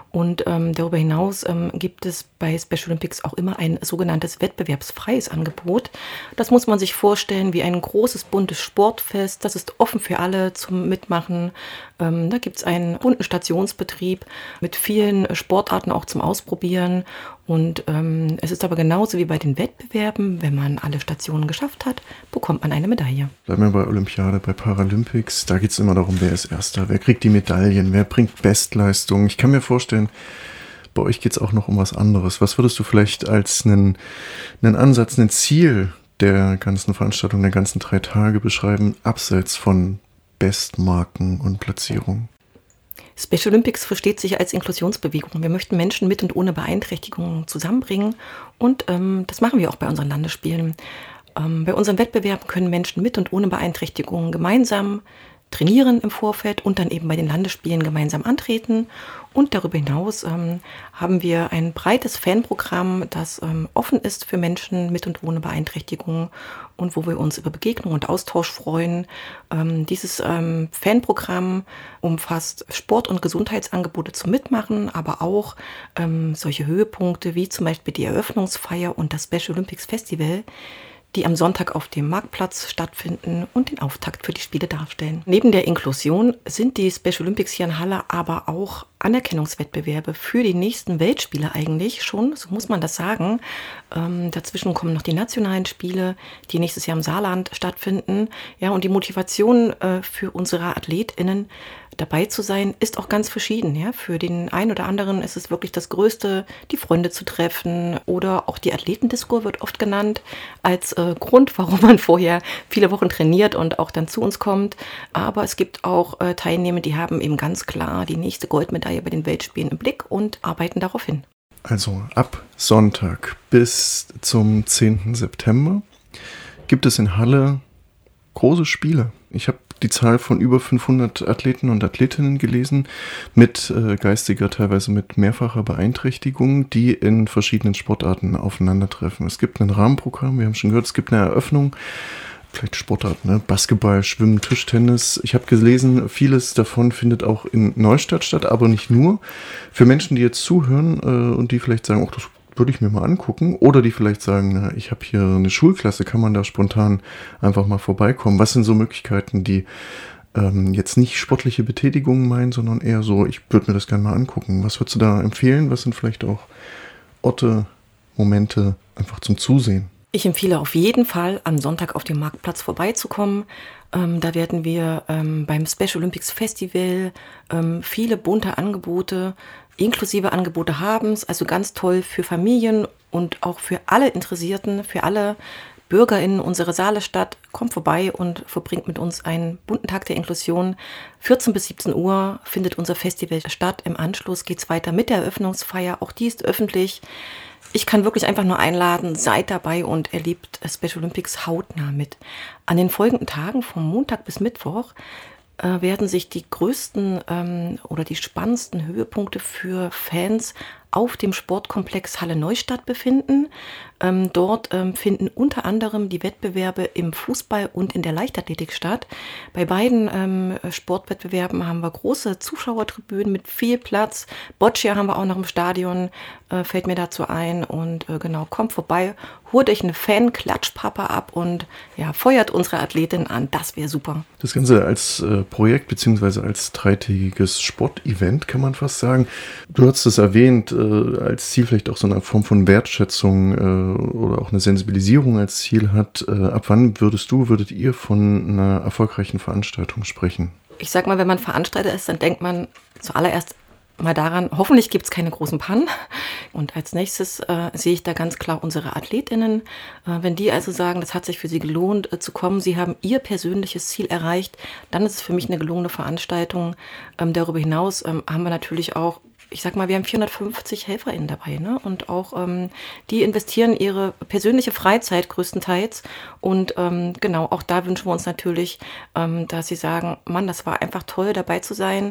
Speaker 15: Und ähm, darüber hinaus ähm, gibt es bei Special Olympics auch immer ein sogenanntes wettbewerbsfreies Angebot. Das muss man sich vorstellen wie ein großes, buntes Sportfest. Das ist offen für alle zum Mitmachen. Ähm, da gibt es einen bunten Stationsbetrieb mit vielen Sportarten auch zum Ausprobieren. Und ähm, es ist aber genauso wie bei den Wettbewerben, wenn man alle Stationen geschafft hat, bekommt man eine Medaille.
Speaker 16: Bleiben wir bei Olympiade, bei Paralympics. Da geht es immer darum, wer ist Erster, wer kriegt die Medaillen, wer bringt Bestleistungen. Ich kann mir vorstellen, bei euch geht es auch noch um was anderes. Was würdest du vielleicht als einen, einen Ansatz, ein Ziel der ganzen Veranstaltung, der ganzen drei Tage beschreiben, abseits von Bestmarken und Platzierungen?
Speaker 15: Special Olympics versteht sich als Inklusionsbewegung. Wir möchten Menschen mit und ohne Beeinträchtigungen zusammenbringen und ähm, das machen wir auch bei unseren Landesspielen. Ähm, bei unseren Wettbewerben können Menschen mit und ohne Beeinträchtigungen gemeinsam trainieren im Vorfeld und dann eben bei den Landesspielen gemeinsam antreten. Und darüber hinaus ähm, haben wir ein breites Fanprogramm, das ähm, offen ist für Menschen mit und ohne Beeinträchtigungen und wo wir uns über Begegnung und Austausch freuen. Ähm, dieses ähm, Fanprogramm umfasst Sport- und Gesundheitsangebote zum Mitmachen, aber auch ähm, solche Höhepunkte wie zum Beispiel die Eröffnungsfeier und das Special Olympics Festival, die am Sonntag auf dem Marktplatz stattfinden und den Auftakt für die Spiele darstellen. Neben der Inklusion sind die Special Olympics hier in Halle aber auch Anerkennungswettbewerbe für die nächsten Weltspiele eigentlich schon, so muss man das sagen. Ähm, dazwischen kommen noch die nationalen Spiele, die nächstes Jahr im Saarland stattfinden. Ja, und die Motivation äh, für unsere AthletInnen dabei zu sein, ist auch ganz verschieden. Ja? Für den einen oder anderen ist es wirklich das Größte, die Freunde zu treffen, oder auch die Athletendisco wird oft genannt als äh, Grund, warum man vorher viele Wochen trainiert und auch dann zu uns kommt. Aber es gibt auch äh, Teilnehmer, die haben eben ganz klar die nächste Goldmedaille bei den Weltspielen im Blick und arbeiten darauf hin.
Speaker 16: Also ab Sonntag bis zum zehnten September gibt es in Halle große Spiele. Ich habe die Zahl von über fünfhundert Athleten und Athletinnen gelesen, mit äh, geistiger, teilweise mit mehrfacher Beeinträchtigung, die in verschiedenen Sportarten aufeinandertreffen. Es gibt ein Rahmenprogramm, wir haben schon gehört, es gibt eine Eröffnung, vielleicht Sportarten, ne? Basketball, Schwimmen, Tischtennis. Ich habe gelesen, vieles davon findet auch in Neustadt statt, aber nicht nur. Für Menschen, die jetzt zuhören äh, und die vielleicht sagen, oh, das würde ich mir mal angucken, oder die vielleicht sagen, na, ich habe hier eine Schulklasse, kann man da spontan einfach mal vorbeikommen? Was sind so Möglichkeiten, die ähm, jetzt nicht sportliche Betätigungen meinen, sondern eher so, ich würde mir das gerne mal angucken. Was würdest du da empfehlen? Was sind vielleicht auch Orte, Momente einfach zum Zusehen?
Speaker 15: Ich empfehle auf jeden Fall, am Sonntag auf dem Marktplatz vorbeizukommen. Ähm, da werden wir ähm, beim Special Olympics Festival ähm, viele bunte Angebote, inklusive Angebote haben. Also ganz toll für Familien und auch für alle Interessierten, für alle BürgerInnen unserer Saalestadt. Kommt vorbei und verbringt mit uns einen bunten Tag der Inklusion. vierzehn bis siebzehn Uhr findet unser Festival statt. Im Anschluss geht es weiter mit der Eröffnungsfeier. Auch die ist öffentlich. Ich kann wirklich einfach nur einladen, seid dabei und erlebt Special Olympics hautnah mit. An den folgenden Tagen, vom Montag bis Mittwoch, äh, werden sich die größten ähm, oder die spannendsten Höhepunkte für Fans auf dem Sportkomplex Halle Neustadt befinden. Ähm, dort ähm, finden unter anderem die Wettbewerbe im Fußball und in der Leichtathletik statt. Bei beiden ähm, Sportwettbewerben haben wir große Zuschauertribünen mit viel Platz. Boccia haben wir auch noch im Stadion, äh, fällt mir dazu ein. Und äh, genau, kommt vorbei, holt euch eine Fan-Klatschpapa ab und ja, feuert unsere Athletin an. Das wäre super.
Speaker 16: Das Ganze als äh, Projekt bzw. als dreitägiges Sportevent, kann man fast sagen. Du hast es erwähnt, äh, als Ziel vielleicht auch so eine Form von Wertschätzung äh, oder auch eine Sensibilisierung als Ziel hat. Äh, ab wann würdest du, würdet ihr von einer erfolgreichen Veranstaltung sprechen?
Speaker 15: Ich sag mal, wenn man Veranstalter ist, dann denkt man zuallererst mal daran, hoffentlich gibt es keine großen Pannen. Und als nächstes äh, sehe ich da ganz klar unsere AthletInnen. Äh, wenn die also sagen, das hat sich für sie gelohnt äh, zu kommen, sie haben ihr persönliches Ziel erreicht, dann ist es für mich eine gelungene Veranstaltung. Ähm, darüber hinaus ähm, haben wir natürlich auch, ich sag mal, wir haben vierhundertfünfzig HelferInnen dabei, ne? Und auch ähm, die investieren ihre persönliche Freizeit größtenteils. Und ähm, genau, auch da wünschen wir uns natürlich, ähm, dass sie sagen, Mann, das war einfach toll, dabei zu sein.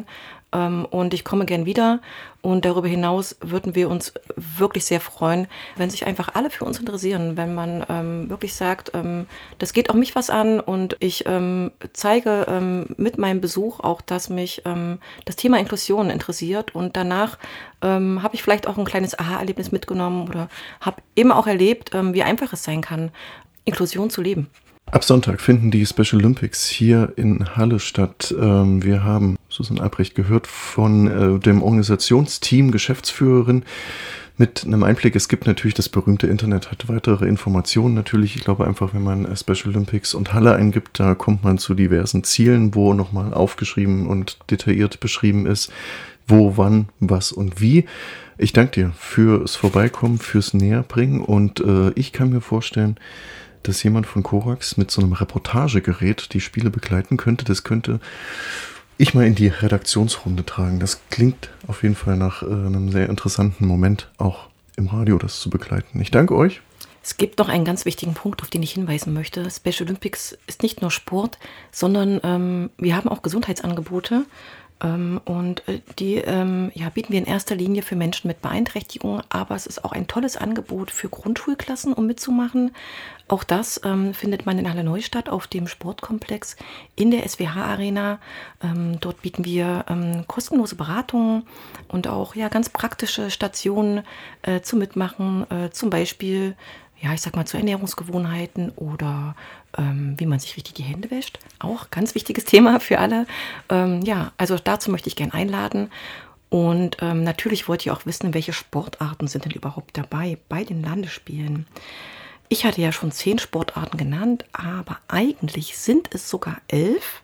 Speaker 15: ähm, und ich komme gern wieder. Und darüber hinaus würden wir uns wirklich sehr freuen, wenn sich einfach alle für uns interessieren, wenn man ähm, wirklich sagt, ähm, das geht auch mich was an und ich ähm, zeige ähm, mit meinem Besuch auch, dass mich ähm, das Thema Inklusion interessiert und danach ähm, habe ich vielleicht auch ein kleines Aha-Erlebnis mitgenommen oder habe eben auch erlebt, ähm, wie einfach es sein kann, Inklusion zu leben.
Speaker 16: Ab Sonntag finden die Special Olympics hier in Halle statt. Wir haben Susan Albrecht gehört von dem Organisationsteam, Geschäftsführerin, mit einem Einblick. Es gibt natürlich das berühmte Internet, hat weitere Informationen natürlich. Ich glaube einfach, wenn man Special Olympics und Halle eingibt, da kommt man zu diversen Zielen, wo nochmal aufgeschrieben und detailliert beschrieben ist, wo, wann, was und wie. Ich danke dir fürs Vorbeikommen, fürs Näherbringen und äh, ich kann mir vorstellen, dass jemand von Korax mit so einem Reportagegerät die Spiele begleiten könnte. Das könnte ich mal in die Redaktionsrunde tragen. Das klingt auf jeden Fall nach äh, einem sehr interessanten Moment, auch im Radio das zu begleiten. Ich danke euch.
Speaker 15: Es gibt noch einen ganz wichtigen Punkt, auf den ich hinweisen möchte. Special Olympics ist nicht nur Sport, sondern ähm, wir haben auch Gesundheitsangebote. Ähm, und äh, die ähm, ja, bieten wir in erster Linie für Menschen mit Beeinträchtigungen, aber es ist auch ein tolles Angebot für Grundschulklassen, um mitzumachen. Auch das ähm, findet man in Halle Neustadt auf dem Sportkomplex in der S W H-Arena. Ähm, dort bieten wir ähm, kostenlose Beratungen und auch ja, ganz praktische Stationen äh, zum Mitmachen, äh, zum Beispiel ja, ich sag mal, zu Ernährungsgewohnheiten oder ähm, wie man sich richtig die Hände wäscht. Auch ganz wichtiges Thema für alle. Ähm, ja, also dazu möchte ich gerne einladen. Und ähm, natürlich wollt ihr auch wissen, welche Sportarten sind denn überhaupt dabei bei den Landesspielen. Ich hatte ja schon zehn Sportarten genannt, aber eigentlich sind es sogar elf.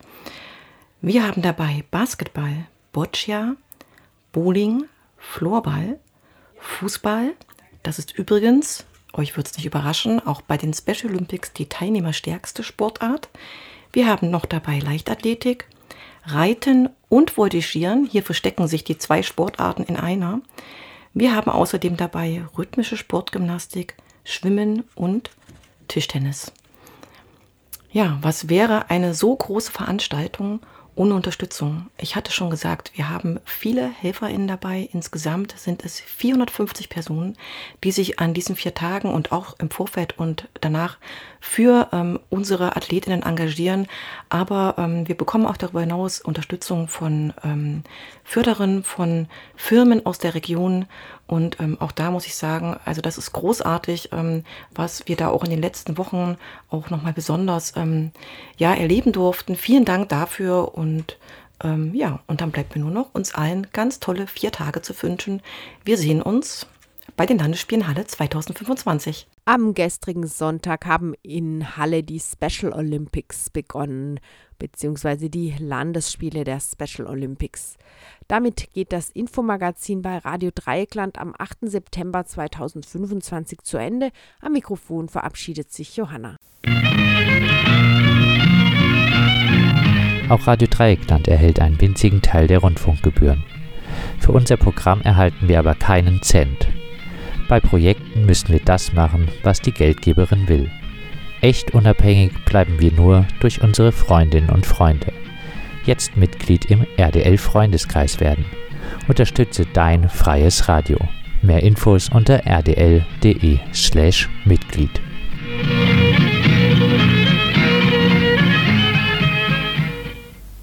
Speaker 15: Wir haben dabei Basketball, Boccia, Bowling, Floorball, Fußball. Das ist übrigens, euch wird es nicht überraschen, auch bei den Special Olympics die teilnehmerstärkste Sportart. Wir haben noch dabei Leichtathletik, Reiten und Voltigieren. Hier verstecken sich die zwei Sportarten in einer. Wir haben außerdem dabei rhythmische Sportgymnastik, Schwimmen und Tischtennis. Ja, was wäre eine so große Veranstaltung ohne Unterstützung? Ich hatte schon gesagt, wir haben viele HelferInnen dabei. Insgesamt sind es vierhundertfünfzig Personen, die sich an diesen vier Tagen und auch im Vorfeld und danach für ähm, unsere Athletinnen engagieren. Aber ähm, wir bekommen auch darüber hinaus Unterstützung von ähm, Förderern, von Firmen aus der Region. Und ähm, auch da muss ich sagen, also das ist großartig, ähm, was wir da auch in den letzten Wochen auch nochmal besonders ähm, ja, erleben durften. Vielen Dank dafür und ähm, ja, und dann bleibt mir nur noch, uns allen ganz tolle vier Tage zu wünschen. Wir sehen uns bei den Landesspielen Halle zwanzig fünfundzwanzig.
Speaker 2: Am gestrigen Sonntag haben in Halle die Special Olympics begonnen, beziehungsweise die Landesspiele der Special Olympics. Damit geht das Infomagazin bei Radio Dreieckland am achten September zweitausendfünfundzwanzig zu Ende. Am Mikrofon verabschiedet sich Johanna.
Speaker 17: Auch Radio Dreieckland erhält einen winzigen Teil der Rundfunkgebühren. Für unser Programm erhalten wir aber keinen Cent. Bei Projekten müssen wir das machen, was die Geldgeberin will. Echt unabhängig bleiben wir nur durch unsere Freundinnen und Freunde. Jetzt Mitglied im R D L-Freundeskreis werden. Unterstütze dein freies Radio. Mehr Infos unter r d l punkt d e slash Mitglied.